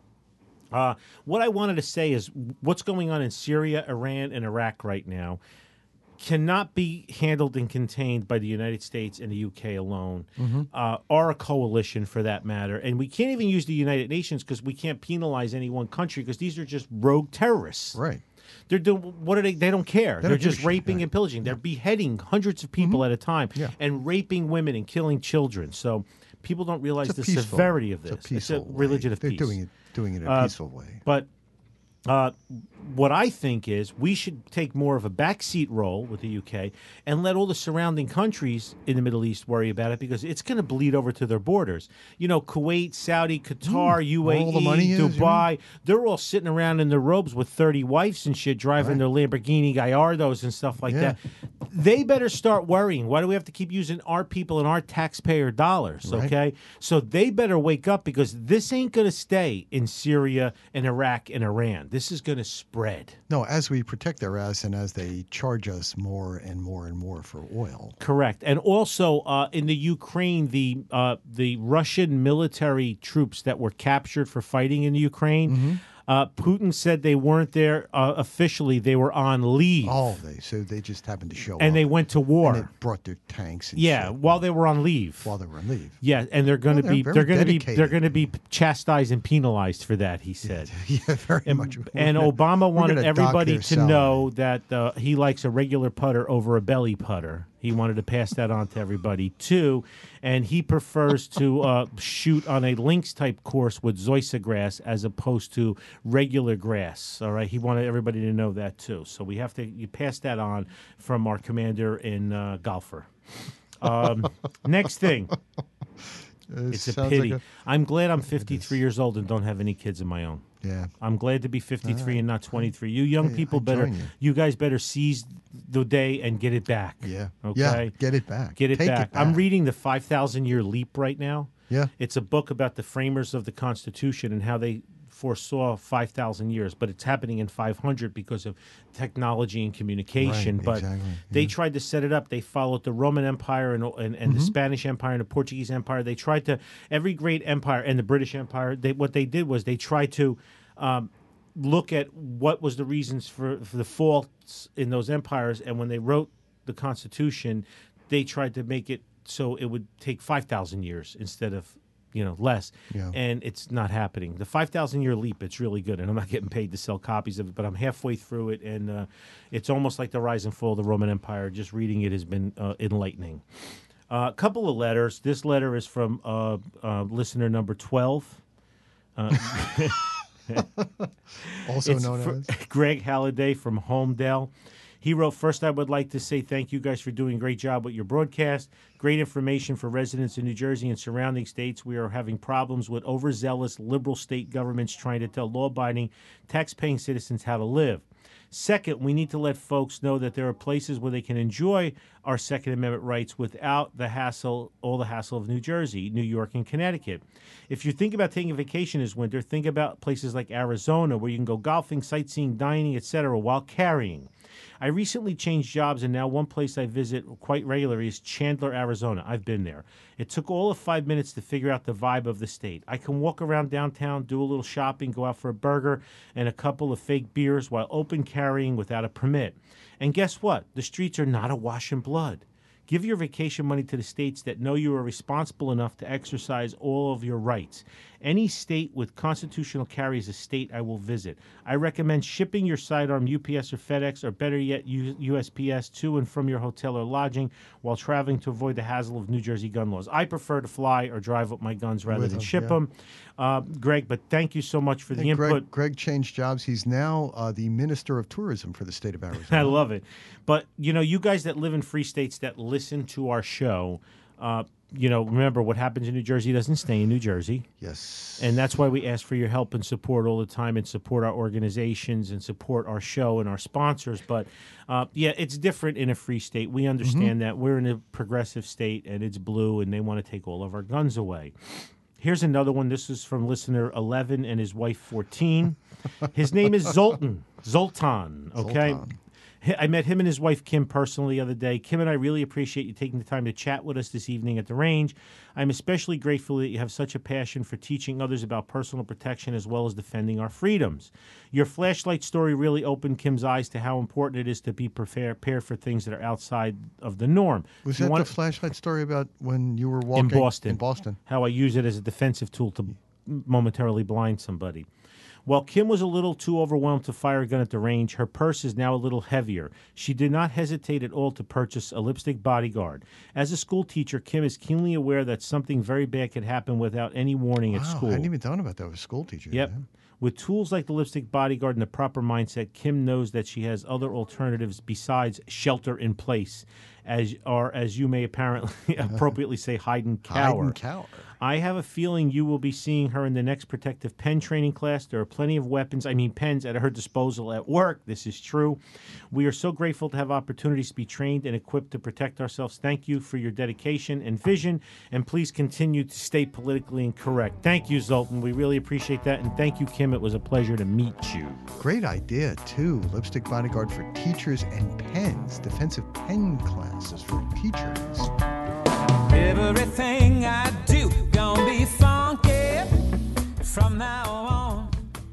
What I wanted to say is what's going on in Syria, Iran, and Iraq right now cannot be handled and contained by the United States and the UK alone, or a coalition for that matter. And we can't even use the United Nations because we can't penalize any one country because these are just rogue terrorists. Right. They're doing what are they? They don't care. They're just raping and pillaging. They're beheading hundreds of people at a time and raping women and killing children. So people don't realize the severity of this. It's a religion of peace. They're doing it in a peaceful way. But what I think is we should take more of a backseat role with the UK and let all the surrounding countries in the Middle East worry about it because it's going to bleed over to their borders. You know, Kuwait, Saudi, Qatar, UAE, Dubai, they're all sitting around in their robes with 30 wives and shit driving their Lamborghini Gallardos and stuff like that. they better start worrying. Why do we have to keep using our people and our taxpayer dollars? Right. Okay, so they better wake up, because this ain't going to stay in Syria and Iraq and Iran. This is going to spread. No, as we protect their ass and as they charge us more and more and more for oil. Correct, and also in the Ukraine, the Russian military troops that were captured for fighting in the Ukraine. Putin said they weren't there officially; they were on leave. Oh, they just happened to show up. And they went to war. And they brought their tanks. And Yeah, shit while they were on leave. while they were on leave. Yeah, and they're going to Well, be they're they're very going to be dedicated. they're going to be chastised and penalized for that. He said. Yeah, very much. And We're Obama gonna wanted dock everybody their to salary. know that he likes a regular putter over a belly putter. He wanted to pass that on to everybody too, and he prefers to shoot on a links type course with zoysia grass as opposed to regular grass. All right, he wanted everybody to know that too. So we have to pass that on from our commander in golfer. Next thing. It's a sounds pity. like I'm glad I'm 53 years old and don't have any kids of my own. Yeah. I'm glad to be 53 and not 23. You young people I better, join you. you guys better seize the day and get it back. Yeah. Okay. Yeah. Get it back. Get it Take back. I'm reading the 5,000 Year Leap right now. Yeah. It's a book about the framers of the Constitution and how they foresaw 5,000 years, but it's happening in 500 because of technology and communication. Right, but exactly, they yeah. tried to set it up. They followed the Roman Empire and Mm-hmm. the Spanish Empire and the Portuguese Empire. They tried to, every great empire, and the British Empire, what they did was they tried to look at what was the reasons for the faults in those empires, and when they wrote the Constitution, they tried to make it so it would take 5,000 years instead of less. Yeah. And it's not happening. The 5,000 Year Leap, it's really good, and I'm not getting paid to sell copies of it, but I'm halfway through it, and it's almost like the rise and fall of the Roman Empire. Just reading it has been enlightening. A couple of letters. This letter is from listener number 12. Also It's known as. Greg Halliday from Homedale. He wrote, first, I would like to say thank you guys for doing a great job with your broadcast. Great information for residents in New Jersey and surrounding states. We are having problems with overzealous liberal state governments trying to tell law-abiding, tax-paying citizens how to live. Second, we need to let folks know that there are places where they can enjoy our Second Amendment rights without all the hassle of New Jersey, New York, and Connecticut. If you think about taking a vacation this winter, think about places like Arizona where you can go golfing, sightseeing, dining, etc. while carrying. I recently changed jobs, and now one place I visit quite regularly is Chandler, Arizona. I've been there. It took all of 5 minutes to figure out the vibe of the state. I can walk around downtown, do a little shopping, go out for a burger and a couple of fake beers while open carrying without a permit. And guess what? The streets are not awash in blood. Give your vacation money to the states that know you are responsible enough to exercise all of your rights. Any state with constitutional carry is a state I will visit. I recommend shipping your sidearm UPS or FedEx, or better yet, USPS to and from your hotel or lodging while traveling to avoid the hassle of New Jersey gun laws. I prefer to fly or drive with my guns rather With than them, ship yeah. them. Greg, but thank you so much for the Hey, input. Greg changed jobs. He's now the Minister of Tourism for the state of Arizona. I love it. But, you guys that live in free states that listen to our show, remember what happens in New Jersey doesn't stay in New Jersey. Yes. And that's why we ask for your help and support all the time, and support our organizations and support our show and our sponsors. But, it's different in a free state. We understand that. We're in a progressive state, and it's blue, and they want to take all of our guns away. Here's another one. This is from listener 11 and his wife 14. His name is Zoltan. Okay? Zoltan. I met him and his wife, Kim, personally the other day. Kim and I really appreciate you taking the time to chat with us this evening at the range. I'm especially grateful that you have such a passion for teaching others about personal protection as well as defending our freedoms. Your flashlight story really opened Kim's eyes to how important it is to be prepared for things that are outside of the norm. Was You that want- the flashlight story about when you were walking Boston. In Boston. How I use it as a defensive tool to momentarily blind somebody. While Kim was a little too overwhelmed to fire a gun at the range, her purse is now a little heavier. She did not hesitate at all to purchase a lipstick bodyguard. As a school teacher, Kim is keenly aware that something very bad could happen without any warning at Wow, school. I hadn't even thought about that with school teachers. Yep. Yeah. With tools like the Lipstick Bodyguard and the proper mindset, Kim knows that she has other alternatives besides shelter in place, as you may apparently appropriately say, hide and cower. Hide and cower. I have a feeling you will be seeing her in the next protective pen training class. There are plenty of pens at her disposal at work. This is true. We are so grateful to have opportunities to be trained and equipped to protect ourselves. Thank you for your dedication and vision, and please continue to stay politically incorrect. Thank you, Zoltan. We really appreciate that, and thank you, Kim. It was a pleasure to meet you. Great idea, too. Lipstick Bodyguard for teachers and pens. Defensive pen classes for teachers. Everything I do gonna be funky from now on.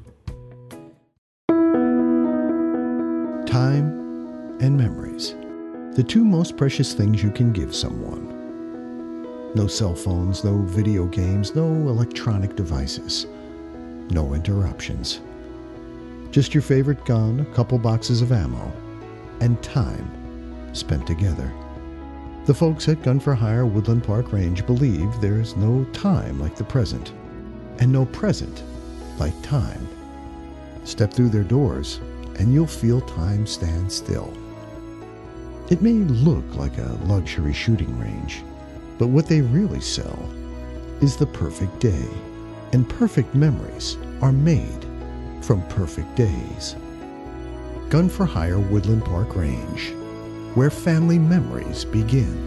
Time and memories. The two most precious things you can give someone. No cell phones, no video games, no electronic devices. No interruptions. Just your favorite gun, a couple boxes of ammo, and time spent together. The folks at Gun for Hire Woodland Park Range believe there's no time like the present, and no present like time. Step through their doors, and you'll feel time stand still. It may look like a luxury shooting range, but what they really sell is the perfect day, and perfect memories are made from perfect days. Gun for Hire Woodland Park Range, where family memories begin.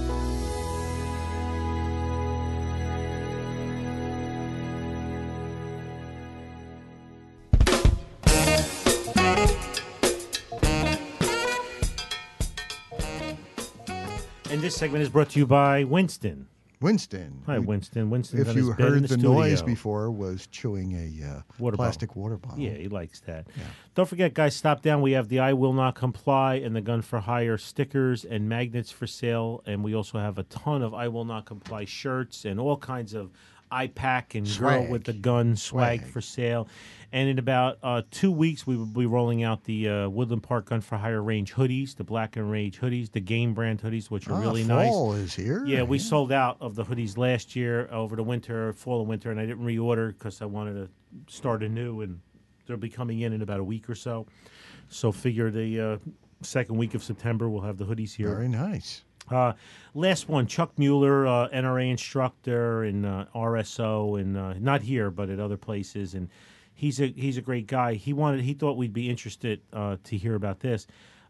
And this segment is brought to you by Winston. Winston. Hi, Winston. Winston's If on you his bed in heard the the studio. noise before, was chewing a Water plastic water bottle. Yeah, he likes that. Yeah. Don't forget, guys, stop down. We have the I Will Not Comply and the Gun for Hire stickers and magnets for sale. And we also have a ton of I Will Not Comply shirts and all kinds of iPack and Girl Swag. with the Gun swag for sale. And in about 2 weeks, we will be rolling out the Woodland Park Gun for Hire range hoodies, the Black and Rage hoodies, the Game brand hoodies, which are really nice. Fall is here. Yeah, we sold out of the hoodies last year over the winter, fall and winter, and I didn't reorder because I wanted to start anew, and they'll be coming in about a week or so. So figure the second week of September we'll have the hoodies here. Very nice. Last one, Chuck Mueller, NRA instructor and RSO, and not here but at other places, and he's a great guy. He thought we'd be interested to hear about this.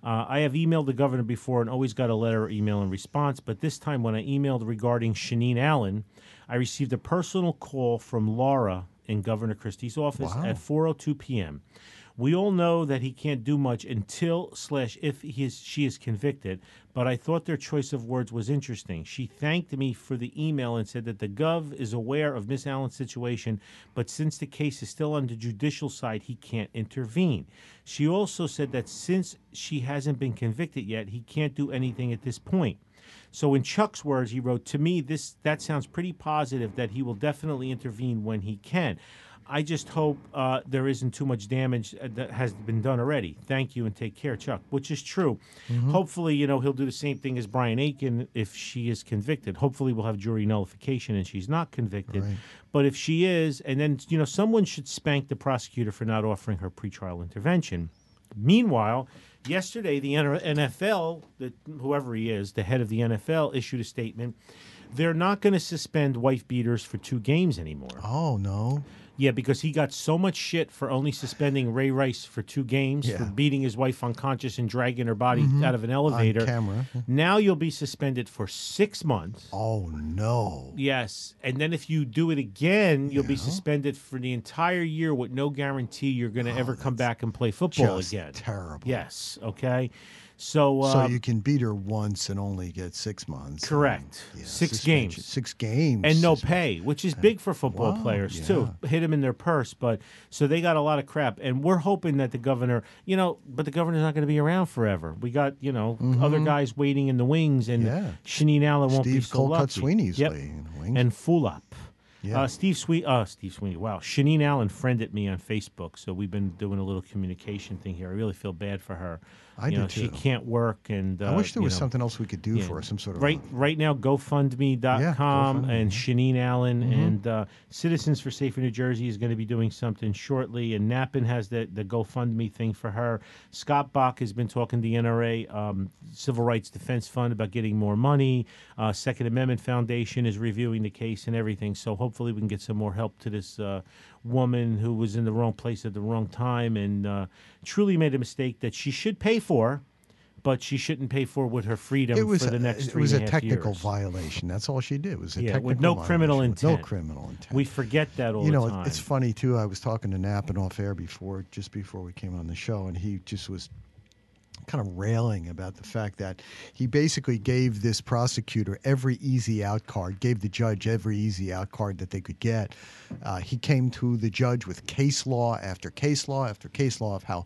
I have emailed the governor before and always got a letter or email in response, but this time when I emailed regarding Shanine Allen, I received a personal call from Laura in Governor Christie's office at 4:02 p.m. We all know that he can't do much until/if she is convicted, but I thought their choice of words was interesting. She thanked me for the email and said that the Gov is aware of Miss Allen's situation, but since the case is still on the judicial side, he can't intervene. She also said that since she hasn't been convicted yet, he can't do anything at this point. So in Chuck's words, he wrote, "To me, that sounds pretty positive that he will definitely intervene when he can. I just hope there isn't too much damage that has been done already. Thank you and take care, Chuck," which is true. Hopefully, he'll do the same thing as Brian Aiken if she is convicted. Hopefully, we'll have jury nullification and she's not convicted. Right. But if she is, and then, someone should spank the prosecutor for not offering her pretrial intervention. Meanwhile, yesterday, the NFL, whoever he is, the head of the NFL, issued a statement. They're not going to suspend wife beaters for 2 games anymore. Oh, no. Yeah, because he got so much shit for only suspending Ray Rice for 2 games, for beating his wife unconscious and dragging her body out of an elevator. On camera. Now you'll be suspended for 6 months. Oh, no. Yes, and then if you do it again, you'll be suspended for the entire year with no guarantee you're going to ever come back and play football Just again. terrible. Yes, okay. So you can beat her once and only get 6 months. correct. And, 6 suspension. games. 6 games. And no pay, which is big for football Wow, players, too. Hit them in their purse. But so they got a lot of crap. And we're hoping that the governor, but the governor's not going to be around forever. We got, other guys waiting in the wings. And Shanine Allen won't be Steve so lucky. Colcutt-Sweeney's waiting in the wings. And Fulop. Yeah. Steve Sweeney. Wow. Shanine Allen friended me on Facebook. So we've been doing a little communication thing here. I really feel bad for her. I you do know, she too. can't work, and I wish there you was know, something else we could do yeah. for her, some sort of Right now, GoFundMe.com Yeah, GoFundMe, and yeah. Shanine Allen and Citizens for Safer New Jersey is going to be doing something shortly. And Nappen has the GoFundMe thing for her. Scott Bach has been talking to the NRA Civil Rights Defense Fund about getting more money. Second Amendment Foundation is reviewing the case and everything. So hopefully we can get some more help to this woman who was in the wrong place at the wrong time and truly made a mistake that she should pay for. But she shouldn't pay for with her freedom for the next 3.5 years. It was a technical violation. That's all she did. It was a technical with no violation criminal with intent. No criminal intent. We forget that all you the know, time. it's funny too. I was talking to Nappen off air just before we came on the show, and he just was kind of railing about the fact that he basically gave this prosecutor every easy out card, gave the judge every easy out card that they could get. He came to the judge with case law after case law after case law of how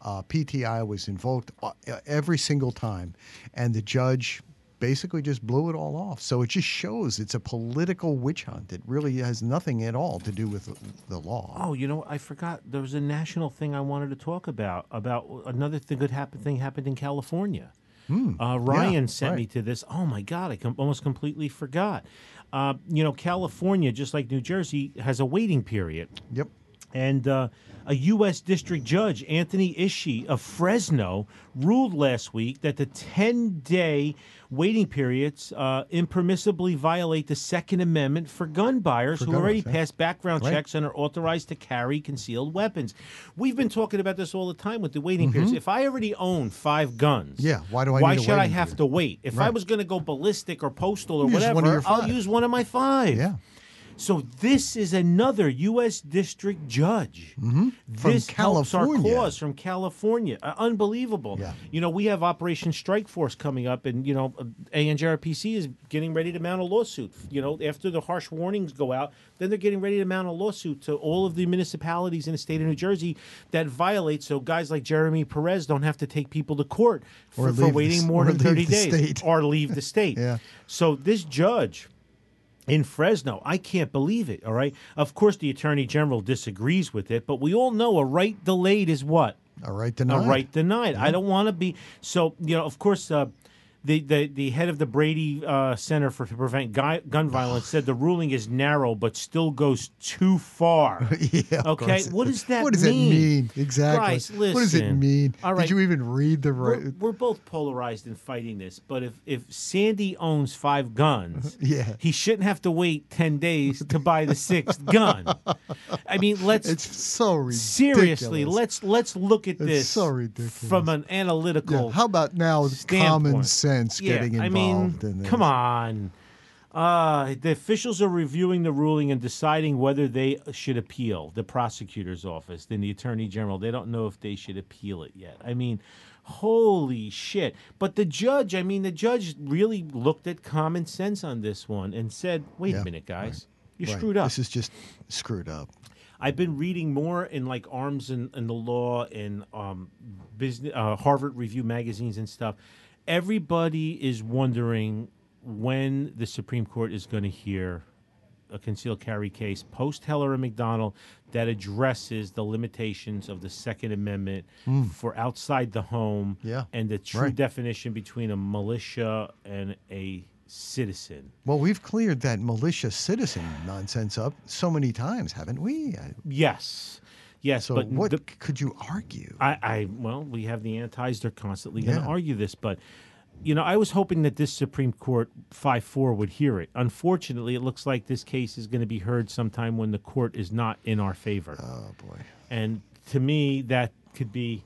PTI was invoked every single time, and the judge basically just blew it all off. So it just shows it's a political witch hunt. It really has nothing at all to do with the law. Oh, you know, I forgot. There was a national thing I wanted to talk about another thing happened in California. Ryan sent me to this. Oh, my God, I almost completely forgot. You know, California, just like New Jersey, has a waiting period. Yep. And a U.S. District Judge, Anthony Ishii of Fresno, ruled last week that the 10-day waiting periods impermissibly violate the Second Amendment for gun buyers who already passed background checks and are authorized to carry concealed weapons. We've been talking about this all the time with the waiting periods. If I already own 5 guns, why should I have to wait? If I was going to go ballistic or postal or Use one of whatever, your 5. I'll use one of my 5. Yeah. So this is another U.S. District Judge. This From helps our California. cause from California. Unbelievable. Yeah. You know, we have Operation Strike Force coming up, and, you know, ANJRPC is getting ready to mount a lawsuit. You know, after the harsh warnings go out, then they're getting ready to mount a lawsuit to all of the municipalities in the state of New Jersey that violate, so guys like Jeremy Perez don't have to take people to court for waiting more than 30 days. Or leave the state. Yeah. So this judge in Fresno, I can't believe it, all right? Of course, the Attorney General disagrees with it, but we all know a right delayed is what? A right denied. A right denied. I don't want to be... So, you know, of course, the head of the Brady Center to Prevent Gun Violence said the ruling is narrow but still goes too far. Yeah. Okay? What does that mean? What does it mean? Exactly. Guys, listen. What does it mean? All right. Did you even read the right? We're both polarized in fighting this, but if Sandy owns 5 guns, Yeah. he shouldn't have to wait 10 days to buy the 6th gun. I mean, It's so ridiculous. seriously, let's look at this so ridiculous. from an analytical Yeah. How about now common standpoint. sense getting I involved mean, in this? come on. The officials are reviewing the ruling and deciding whether they should appeal. The prosecutor's office, then the attorney general. They don't know if they should appeal it yet. I mean, holy shit. But the judge really looked at common sense on this one and said, wait a minute, guys. You're Right. screwed up. This is just screwed up. I've been reading more in like Arms and the Law and business, Harvard Review magazines and stuff. Everybody is wondering when the Supreme Court is going to hear a concealed carry case post Heller and McDonald that addresses the limitations of the Second Amendment for outside the home and the true definition between a militia and a citizen. Well, we've cleared that militia citizen nonsense up so many times, haven't we? Yes. Yes, So but what could you argue? Well, we have the antis. They're constantly going to argue this, but you know, I was hoping that this Supreme Court 5-4 would hear it. Unfortunately, it looks like this case is going to be heard sometime when the court is not in our favor. Oh boy! And to me, that could be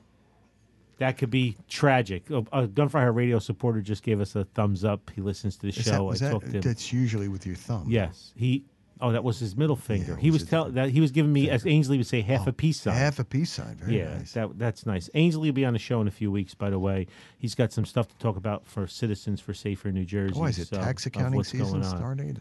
tragic. A Gun for Hire radio supporter just gave us a thumbs up. He listens to the show. I talked to him. That's usually with your thumb. Yes, Oh, that was his middle finger. Yeah, He was giving me, as Ainsley would say, half a peace sign. Half a peace sign. Very nice. That's nice. Ainsley will be on the show in a few weeks, by the way. He's got some stuff to talk about for Citizens for Safer New Jersey. Oh, is it tax accounting season going on. starting?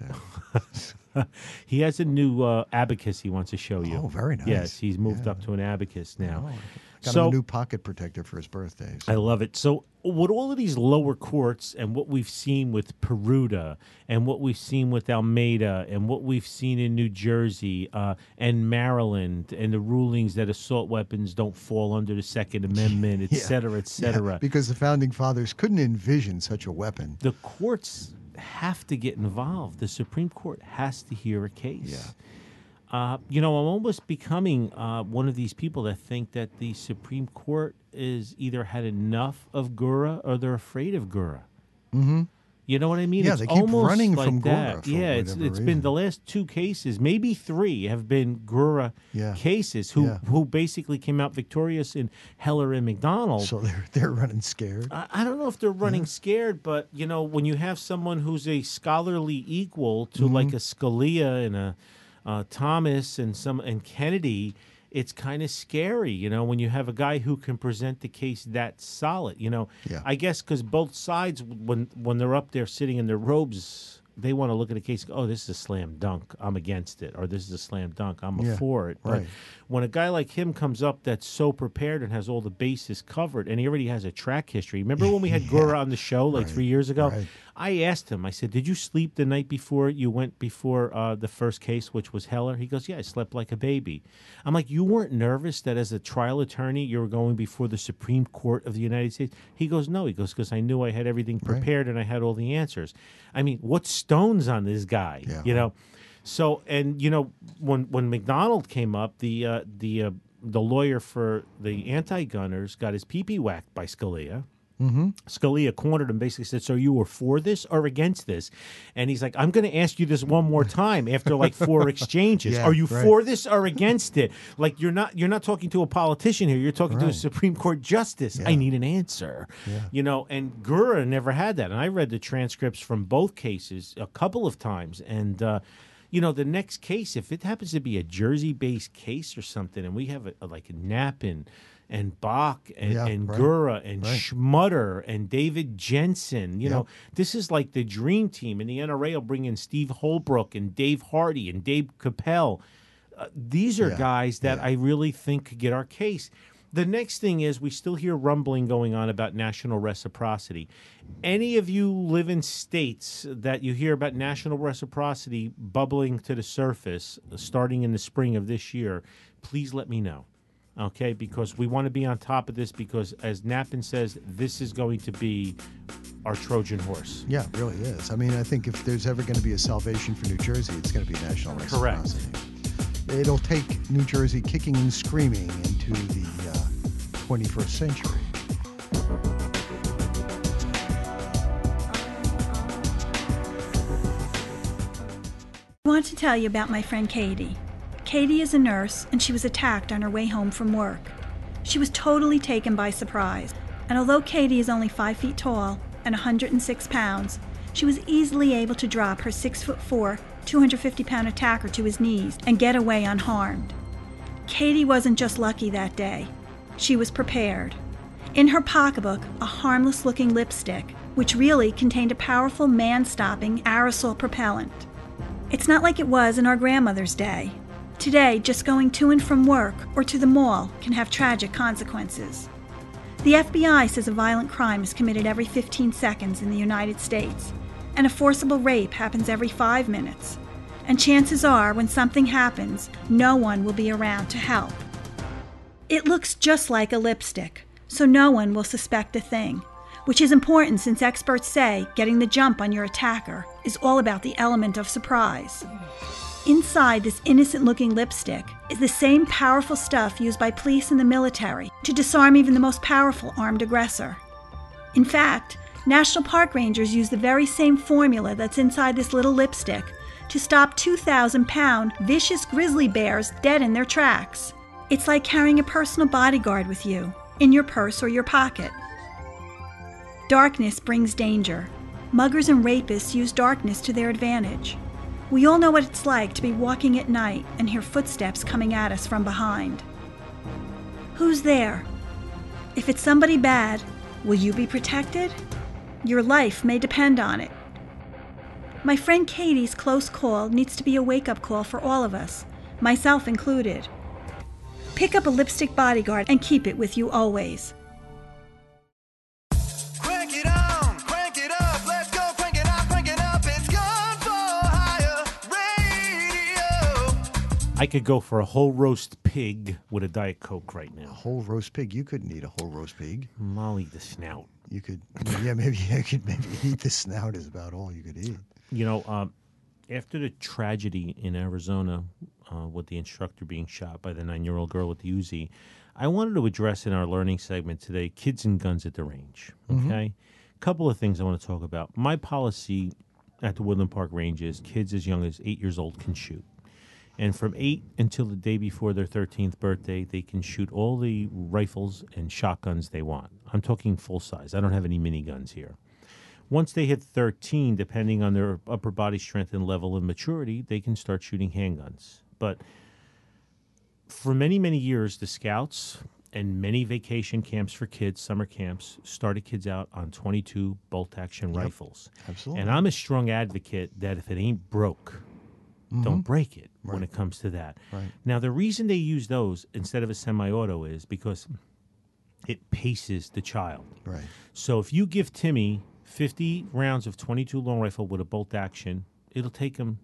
He has a new abacus he wants to show you. Oh, very nice. Yes, he's moved up to an abacus now. Got him a new pocket protector for his birthday. So. I love it. So with all of these lower courts and what we've seen with Peruta and what we've seen with Almeida and what we've seen in New Jersey and Maryland and the rulings that assault weapons don't fall under the Second Amendment, et cetera, et cetera. Yeah, because the Founding Fathers couldn't envision such a weapon. The courts have to get involved. The Supreme Court has to hear a case. Yeah. I'm almost becoming one of these people that think that the Supreme Court is either had enough of Gura or they're afraid of Gura. Mm-hmm. You know what I mean? Yeah, it's they keep almost running like from that. Gura for Yeah, it's whatever been reason. the last 2 cases, maybe 3, have been Gura cases who basically came out victorious in Heller and McDonald. So they're running scared. I don't know if they're running scared, but when you have someone who's a scholarly equal to like a Scalia and a Thomas and Kennedy, it's kind of scary, when you have a guy who can present the case that solid. I guess because both sides, when they're up there sitting in their robes, they want to look at a case and go, oh, this is a slam dunk, I'm against it, or this is a slam dunk, I'm for it. But right. when a guy like him comes up that's so prepared and has all the bases covered, and he already has a track history. Remember when we had Gura on the show like 3 years ago? Right. I asked him, I said, did you sleep the night before you went before the first case, which was Heller? He goes, yeah, I slept like a baby. I'm like, you weren't nervous that as a trial attorney you were going before the Supreme Court of the United States? He goes, no. He goes, because I knew I had everything prepared and I had all the answers. I mean, what stone's on this guy, So, and, when McDonald came up, the lawyer for the anti-gunners got his pee-pee whacked by Scalia. Mm-hmm. Scalia cornered him, basically said, so you were for this or against this? And he's like, I'm going to ask you this one more time after like 4 exchanges. Are you for this or against it? Like, you're not talking to a politician here. You're talking to a Supreme Court justice. I need an answer. And Gura never had that. And I read the transcripts from both cases a couple of times. And, the next case, if it happens to be a Jersey-based case or something, and we have like a Knappen and Bach and Gura and Schmutter and David Jensen. This is like the dream team. And the NRA will bring in Steve Holbrook and Dave Hardy and Dave Capel. These are guys that I really think could get our case. The next thing is we still hear rumbling going on about national reciprocity. Any of you live in states that you hear about national reciprocity bubbling to the surface starting in the spring of this year, please let me know. Okay, because we want to be on top of this because, as Knappen says, this is going to be our Trojan horse. Yeah, it really is. I mean, I think if there's ever going to be a salvation for New Jersey, it's going to be national reciprocity. Correct. It'll take New Jersey kicking and screaming into the 21st century. I want to tell you about my friend Katie. Katie is a nurse, and she was attacked on her way home from work. She was totally taken by surprise, and although Katie is only 5 feet tall and 106 pounds, she was easily able to drop her 6'4", 250-pound attacker to his knees and get away unharmed. Katie wasn't just lucky that day. She was prepared. In her pocketbook, a harmless-looking lipstick, which really contained a powerful man-stopping aerosol propellant. It's not like it was in our grandmother's day. Today, just going to and from work or to the mall can have tragic consequences. The FBI says a violent crime is committed every 15 seconds in the United States, and a forcible rape happens every 5 minutes. And chances are, when something happens, no one will be around to help. It looks just like a lipstick, so no one will suspect a thing, which is important since experts say getting the jump on your attacker is all about the element of surprise. Inside this innocent-looking lipstick is the same powerful stuff used by police and the military to disarm even the most powerful armed aggressor. In fact, National Park Rangers use the very same formula that's inside this little lipstick to stop 2,000-pound vicious grizzly bears dead in their tracks. It's like carrying a personal bodyguard with you, in your purse or your pocket. Darkness brings danger. Muggers and rapists use darkness to their advantage. We all know what it's like to be walking at night and hear footsteps coming at us from behind. Who's there? If it's somebody bad, will you be protected? Your life may depend on it. My friend Katie's close call needs to be a wake-up call for all of us, myself included. Pick up a lipstick bodyguard and keep it with you always. I could go for a whole roast pig with a Diet Coke right A now. whole roast pig. You couldn't eat a whole roast pig. I'll eat the snout. You could, yeah, maybe you could maybe eat the snout is about all you could eat. You know, after the tragedy in Arizona with the instructor being shot by the 9-year-old girl with the Uzi, I wanted to address in our learning segment today kids and guns at the range. Okay? Couple of things I want to talk about. My policy at the Woodland Park Range is kids as young as 8 years old can shoot. And from 8 until the day before their 13th birthday, they can shoot all the rifles and shotguns they want. I'm talking full size. I don't have any miniguns here. Once they hit 13, depending on their upper body strength and level of maturity, they can start shooting handguns. But for many, many years, the Scouts and many vacation camps for kids, summer camps, started kids out on 22 bolt-action rifles. Absolutely. And I'm a strong advocate that if it ain't broke, don't break it when Right. it comes to that. Right. Now, the reason they use those instead of a semi-auto is because it paces the child. Right. So if you give Timmy 50 rounds of 22 long rifle with a bolt action, it'll take him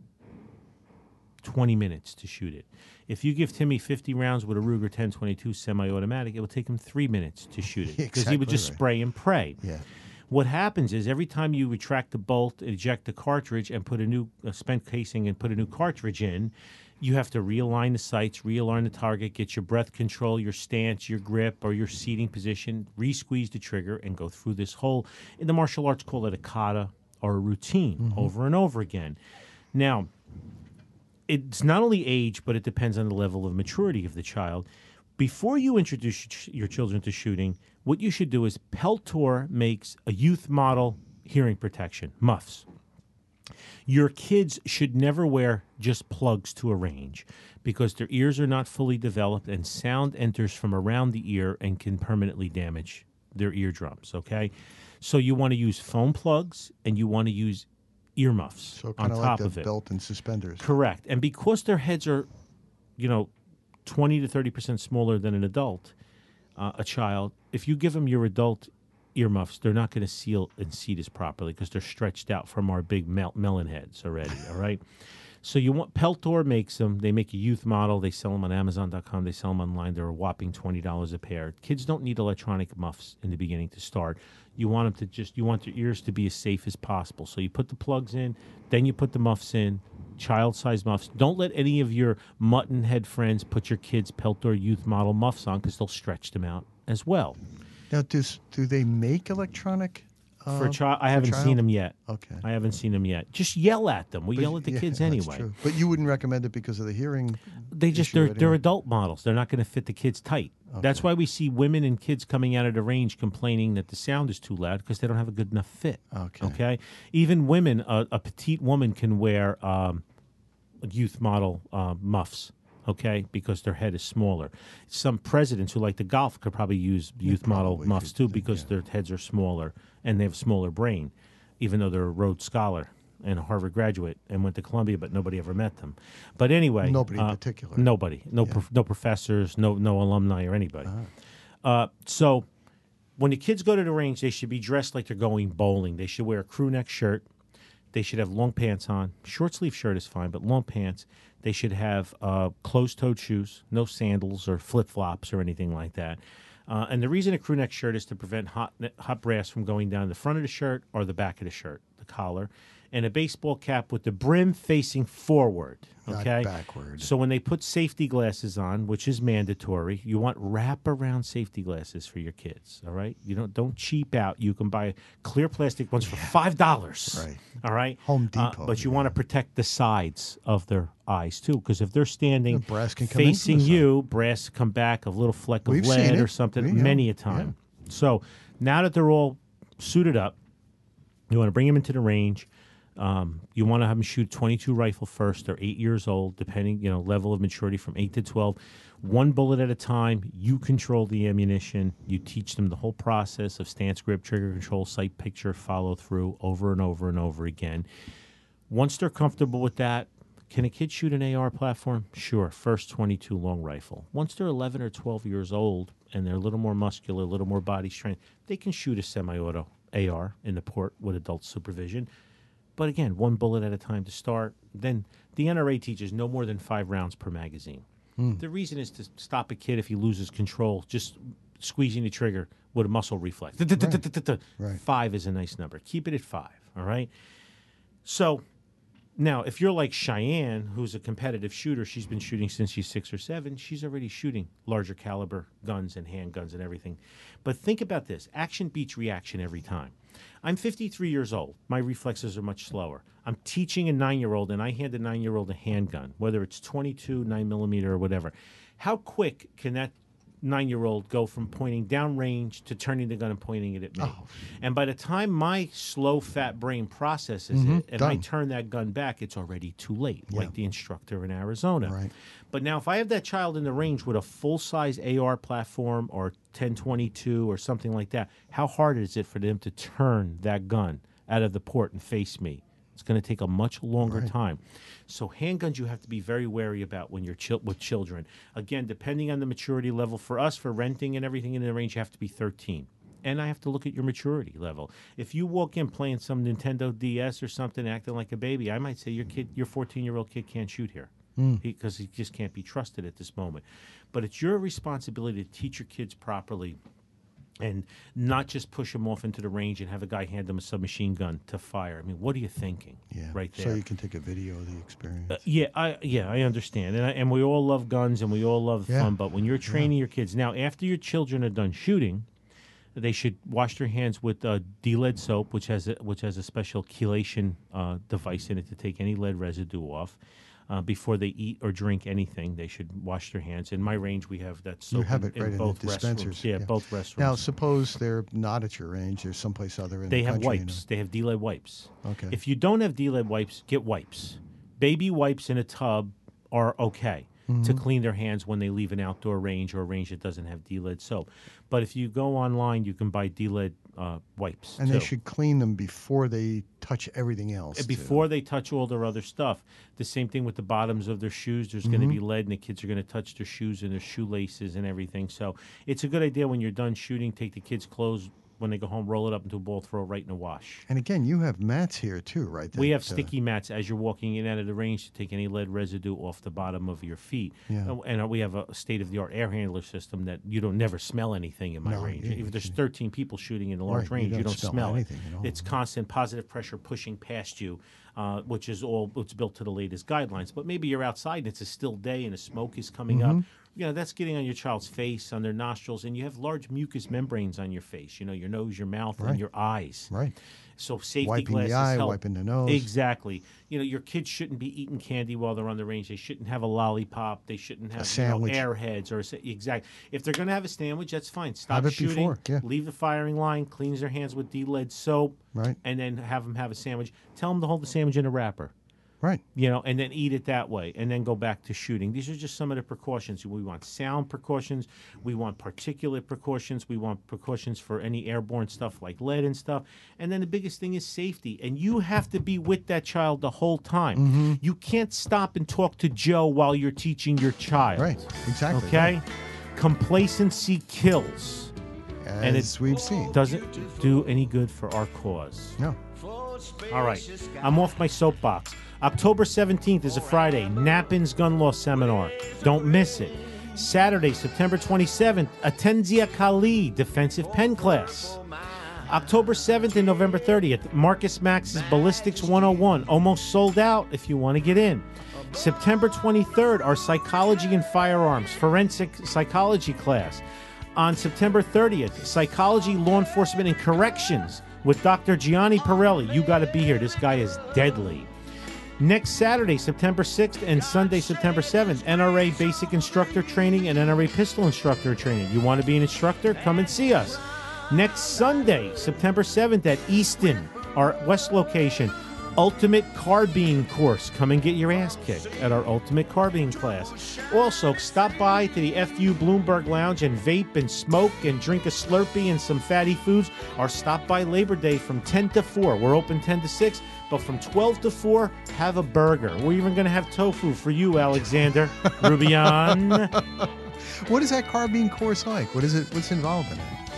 20 minutes to shoot it. If you give Timmy 50 rounds with a Ruger 1022 semi-automatic, it will take him 3 minutes to shoot it because he would Exactly just right. spray and pray. Yeah. What happens is every time you retract the bolt, eject the cartridge, and put a new spent casing and put a new cartridge in, you have to realign the sights, realign the target, get your breath control, your stance, your grip, or your seating position, re-squeeze the trigger, and go through this whole, in the martial arts, call it a kata or a routine over and over again. Now, it's not only age, but it depends on the level of maturity of the child. Before you introduce your children to shooting, what you should do is Peltor makes a youth model hearing protection, muffs. Your kids should never wear just plugs to a range because their ears are not fully developed and sound enters from around the ear and can permanently damage their eardrums, okay? So you want to use foam plugs and you want to use earmuffs So on kind of like top the of it. belt and suspenders. Correct. And because their heads are, 20 to 30% smaller than an adult, a child, if you give them your adult earmuffs, they're not going to seal and seat as properly because they're stretched out from our big melon heads already, all right? So you want Peltor makes them. They make a youth model. They sell them on Amazon.com. They sell them online. They're a whopping $20 a pair. Kids don't need electronic muffs in the beginning to start. You want them to you want their ears to be as safe as possible. So you put the plugs in, then you put the muffs in, child-sized muffs. Don't let any of your mutton head friends put your kids' Peltor youth model muffs on because they'll stretch them out as well. Now, do they make electronic? For a child, I haven't seen them yet. Okay. I haven't seen them yet. Just yell at them. We yell at the kids that's anyway. true. But you wouldn't recommend it because of the hearing. issue They're anyway? adult models. They're not going to fit the kids tight. That's why we see women and kids coming out of the range complaining that the sound is too loud because they don't have a good enough fit. Okay. Even women, a petite woman can wear youth model muffs. Okay, because their head is smaller. Some presidents who like to golf could probably use youth model probably muffs could, too because their heads are smaller and they have a smaller brain, even though they're a Rhodes Scholar and a Harvard graduate and went to Columbia, but nobody ever met them. But anyway, Nobody in particular. Nobody, no professors, no alumni or anybody. So when the kids go to the range, they should be dressed like they're going bowling. They should wear a crew neck shirt. They should have long pants on. Short sleeve shirt is fine, but long pants. They should have closed-toed shoes, no sandals or flip-flops or anything like that. And the reason a crew neck shirt is to prevent hot brass from going down the front of the shirt or the back of the shirt, the collar. And a baseball cap with the brim facing forward, Not okay? backward. So when they put safety glasses on, which is mandatory, you want wrap-around safety glasses for your kids, all right? You don't cheap out. You can buy clear plastic ones for $5, Right. all right? Home Depot, But you yeah. want to protect the sides of their eyes, too, because if they're standing The brass can come in from facing the side. you, brass come back, a little fleck of We've seen lead it. or something, We know. many a time. So now that they're all suited up, you want to bring them into the range. You want to have them shoot 22 rifle first. They're 8 years old, depending, level of maturity from 8 to 12. One bullet at a time. You control the ammunition. You teach them the whole process of stance, grip, trigger control, sight picture, follow through over and over and over again. Once they're comfortable with that, can a kid shoot an AR platform? Sure, first 22 long rifle. Once they're 11 or 12 years old and they're a little more muscular, a little more body strength, they can shoot a semi-auto AR in the port with adult supervision. But again, one bullet at a time to start. Then the NRA teaches no more than 5 rounds per magazine. The reason is to stop a kid if he loses control, just squeezing the trigger with a muscle reflex. Right. 5 is a nice number. Keep it at 5, all right? So now, if you're like Cheyenne, who's a competitive shooter, she's been shooting since she's 6 or 7, she's already shooting larger caliber guns and handguns and everything. But think about this. Action beats reaction every time. I'm 53 years old. My reflexes are much slower. I'm teaching a 9-year-old, and I hand a 9-year-old a handgun, whether it's 22, 9mm, or whatever. How quick can that 9-year-old go from pointing downrange to turning the gun and pointing it at me? And by the time my slow, fat brain processes it, and I done. turn that gun back, it's already too late, like the instructor in Arizona. Right. But now if I have that child in the range with a full-size AR platform or 10/22 or something like that, how hard is it for them to turn that gun out of the port and face me? It's going to take a much longer time. So handguns you have to be very wary about when you're with children. Again, depending on the maturity level, for us, for renting and everything in the range, you have to be 13. And I have to look at your maturity level. If you walk in playing some Nintendo DS or something, acting like a baby, I might say your 14-year-old kid can't shoot here because he just can't be trusted at this moment. But it's your responsibility to teach your kids properly and not just push them off into the range and have a guy hand them a submachine gun to fire. I mean, what are you thinking? Yeah. Right there. So you can take a video of the experience. I understand, and we all love guns and we all love fun. But when you're training your kids now, after your children are done shooting, they should wash their hands with D-lead soap, which has a special chelation device in it to take any lead residue off. Before they eat or drink anything, they should wash their hands. In my range, we have that soap You have it in right in both the dispensers. restrooms. Yeah, both restrooms. Now, suppose they're not at your range. They're someplace other in They the have country. wipes. They have D-lead wipes. Okay. If you don't have D-lead wipes, get wipes. Baby wipes in a tub are okay to clean their hands when they leave an outdoor range or a range that doesn't have D-lead soap. But if you go online, you can buy D-lead wipes. And too. they should clean them before they touch everything else. Before they touch all their other stuff. The same thing with the bottoms of their shoes. There's going to be lead, and the kids are going to touch their shoes and their shoelaces and everything. So it's a good idea when you're done shooting, take the kids' clothes when they go home, roll it up into a ball, throw it right in the wash. And again, you have mats here too, right? We that, have sticky mats as you're walking in and out of the range to take any lead residue off the bottom of your feet. Yeah. And we have a state-of-the-art air handler system that you don't never smell anything in my No, range. you If there's 13 people shooting in a large Right, you range, you don't don't smell smell anything it. at all. It's constant positive pressure pushing past you, which is all it's built to the latest guidelines. But maybe you're outside and it's a still day and the smoke is coming up. You know, that's getting on your child's face, on their nostrils, and you have large mucous membranes on your face, you know, your nose, your mouth, and your eyes. Right. So safety Wiping glasses the eye, help. wiping the nose. Exactly. You know, your kids shouldn't be eating candy while they're on the range. They shouldn't have a lollipop. They shouldn't have sandwich. Airheads or exactly. If they're going to have a sandwich, that's fine. Stop Have it shooting. before, yeah. Leave the firing line. Cleans their hands with D-lead soap. Right. And then have them have a sandwich. Tell them to hold the sandwich in a wrapper. Right. You know, and then eat it that way, and then go back to shooting. These are just some of the precautions. We want sound precautions. We want particulate precautions. We want precautions for any airborne stuff like lead and stuff. And then the biggest thing is safety. And you have to be with that child the whole time. You can't stop and talk to Joe while you're teaching your child. Right. Exactly. Okay? Right. Complacency kills. And As we've seen. Doesn't do any good for our cause. No. All right, I'm off my soapbox. October 17th is a Friday, Nappin's Gun Law Seminar. Don't miss it. Saturday, September 27th, Atenzia Kali Defensive Pen Class. October 7th and November 30th, Marcus Max's Ballistics 101. Almost sold out if you want to get in. September 23rd, our Psychology and Firearms Forensic Psychology class. On September 30th, Psychology, Law Enforcement, and Corrections with Dr. Gianni Pirelli. You got to be here. This guy is deadly. Next Saturday, September 6th, and Sunday, September 7th, NRA Basic Instructor Training and NRA Pistol Instructor Training. You want to be an instructor? Come and see us. Next Sunday, September 7th at Easton, our West location, Ultimate Carbine course. Come and get your ass kicked at our Ultimate Carbine class. Also, stop by to the FU Bloomberg Lounge and vape and smoke and drink a Slurpee and some fatty foods. Or stop by Labor Day from 10 to 4. We're open 10 to 6, but from 12 to 4, have a burger. We're even going to have tofu for you, Alexander Rubian. What is that carbine course like? What is it? What's involved in it?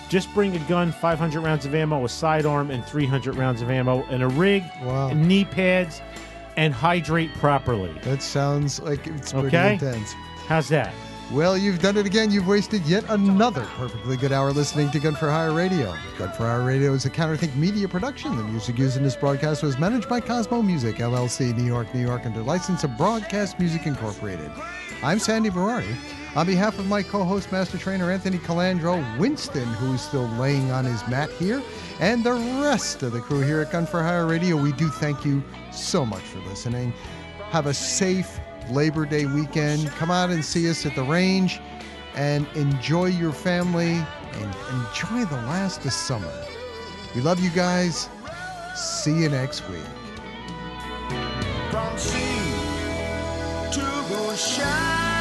Just bring a gun, 500 rounds of ammo, a sidearm, and 300 rounds of ammo, and a rig, Wow. and knee pads, and hydrate properly. That sounds like it's pretty Okay. intense. How's that? Well, you've done it again. You've wasted yet another perfectly good hour listening to Gun for Hire Radio. Gun for Hire Radio is a Counterthink media production. The music used in this broadcast was managed by Cosmo Music, LLC, New York, New York, under license of Broadcast Music Incorporated. I'm Sandy Berardi. On behalf of my co-host, Master Trainer Anthony Calandro, Winston, who's still laying on his mat here, and the rest of the crew here at Gun for Hire Radio, we do thank you so much for listening. Have a safe Labor Day weekend. Come out and see us at the range and enjoy your family and enjoy the last of summer. We love you guys. See you next week. From sea to shine.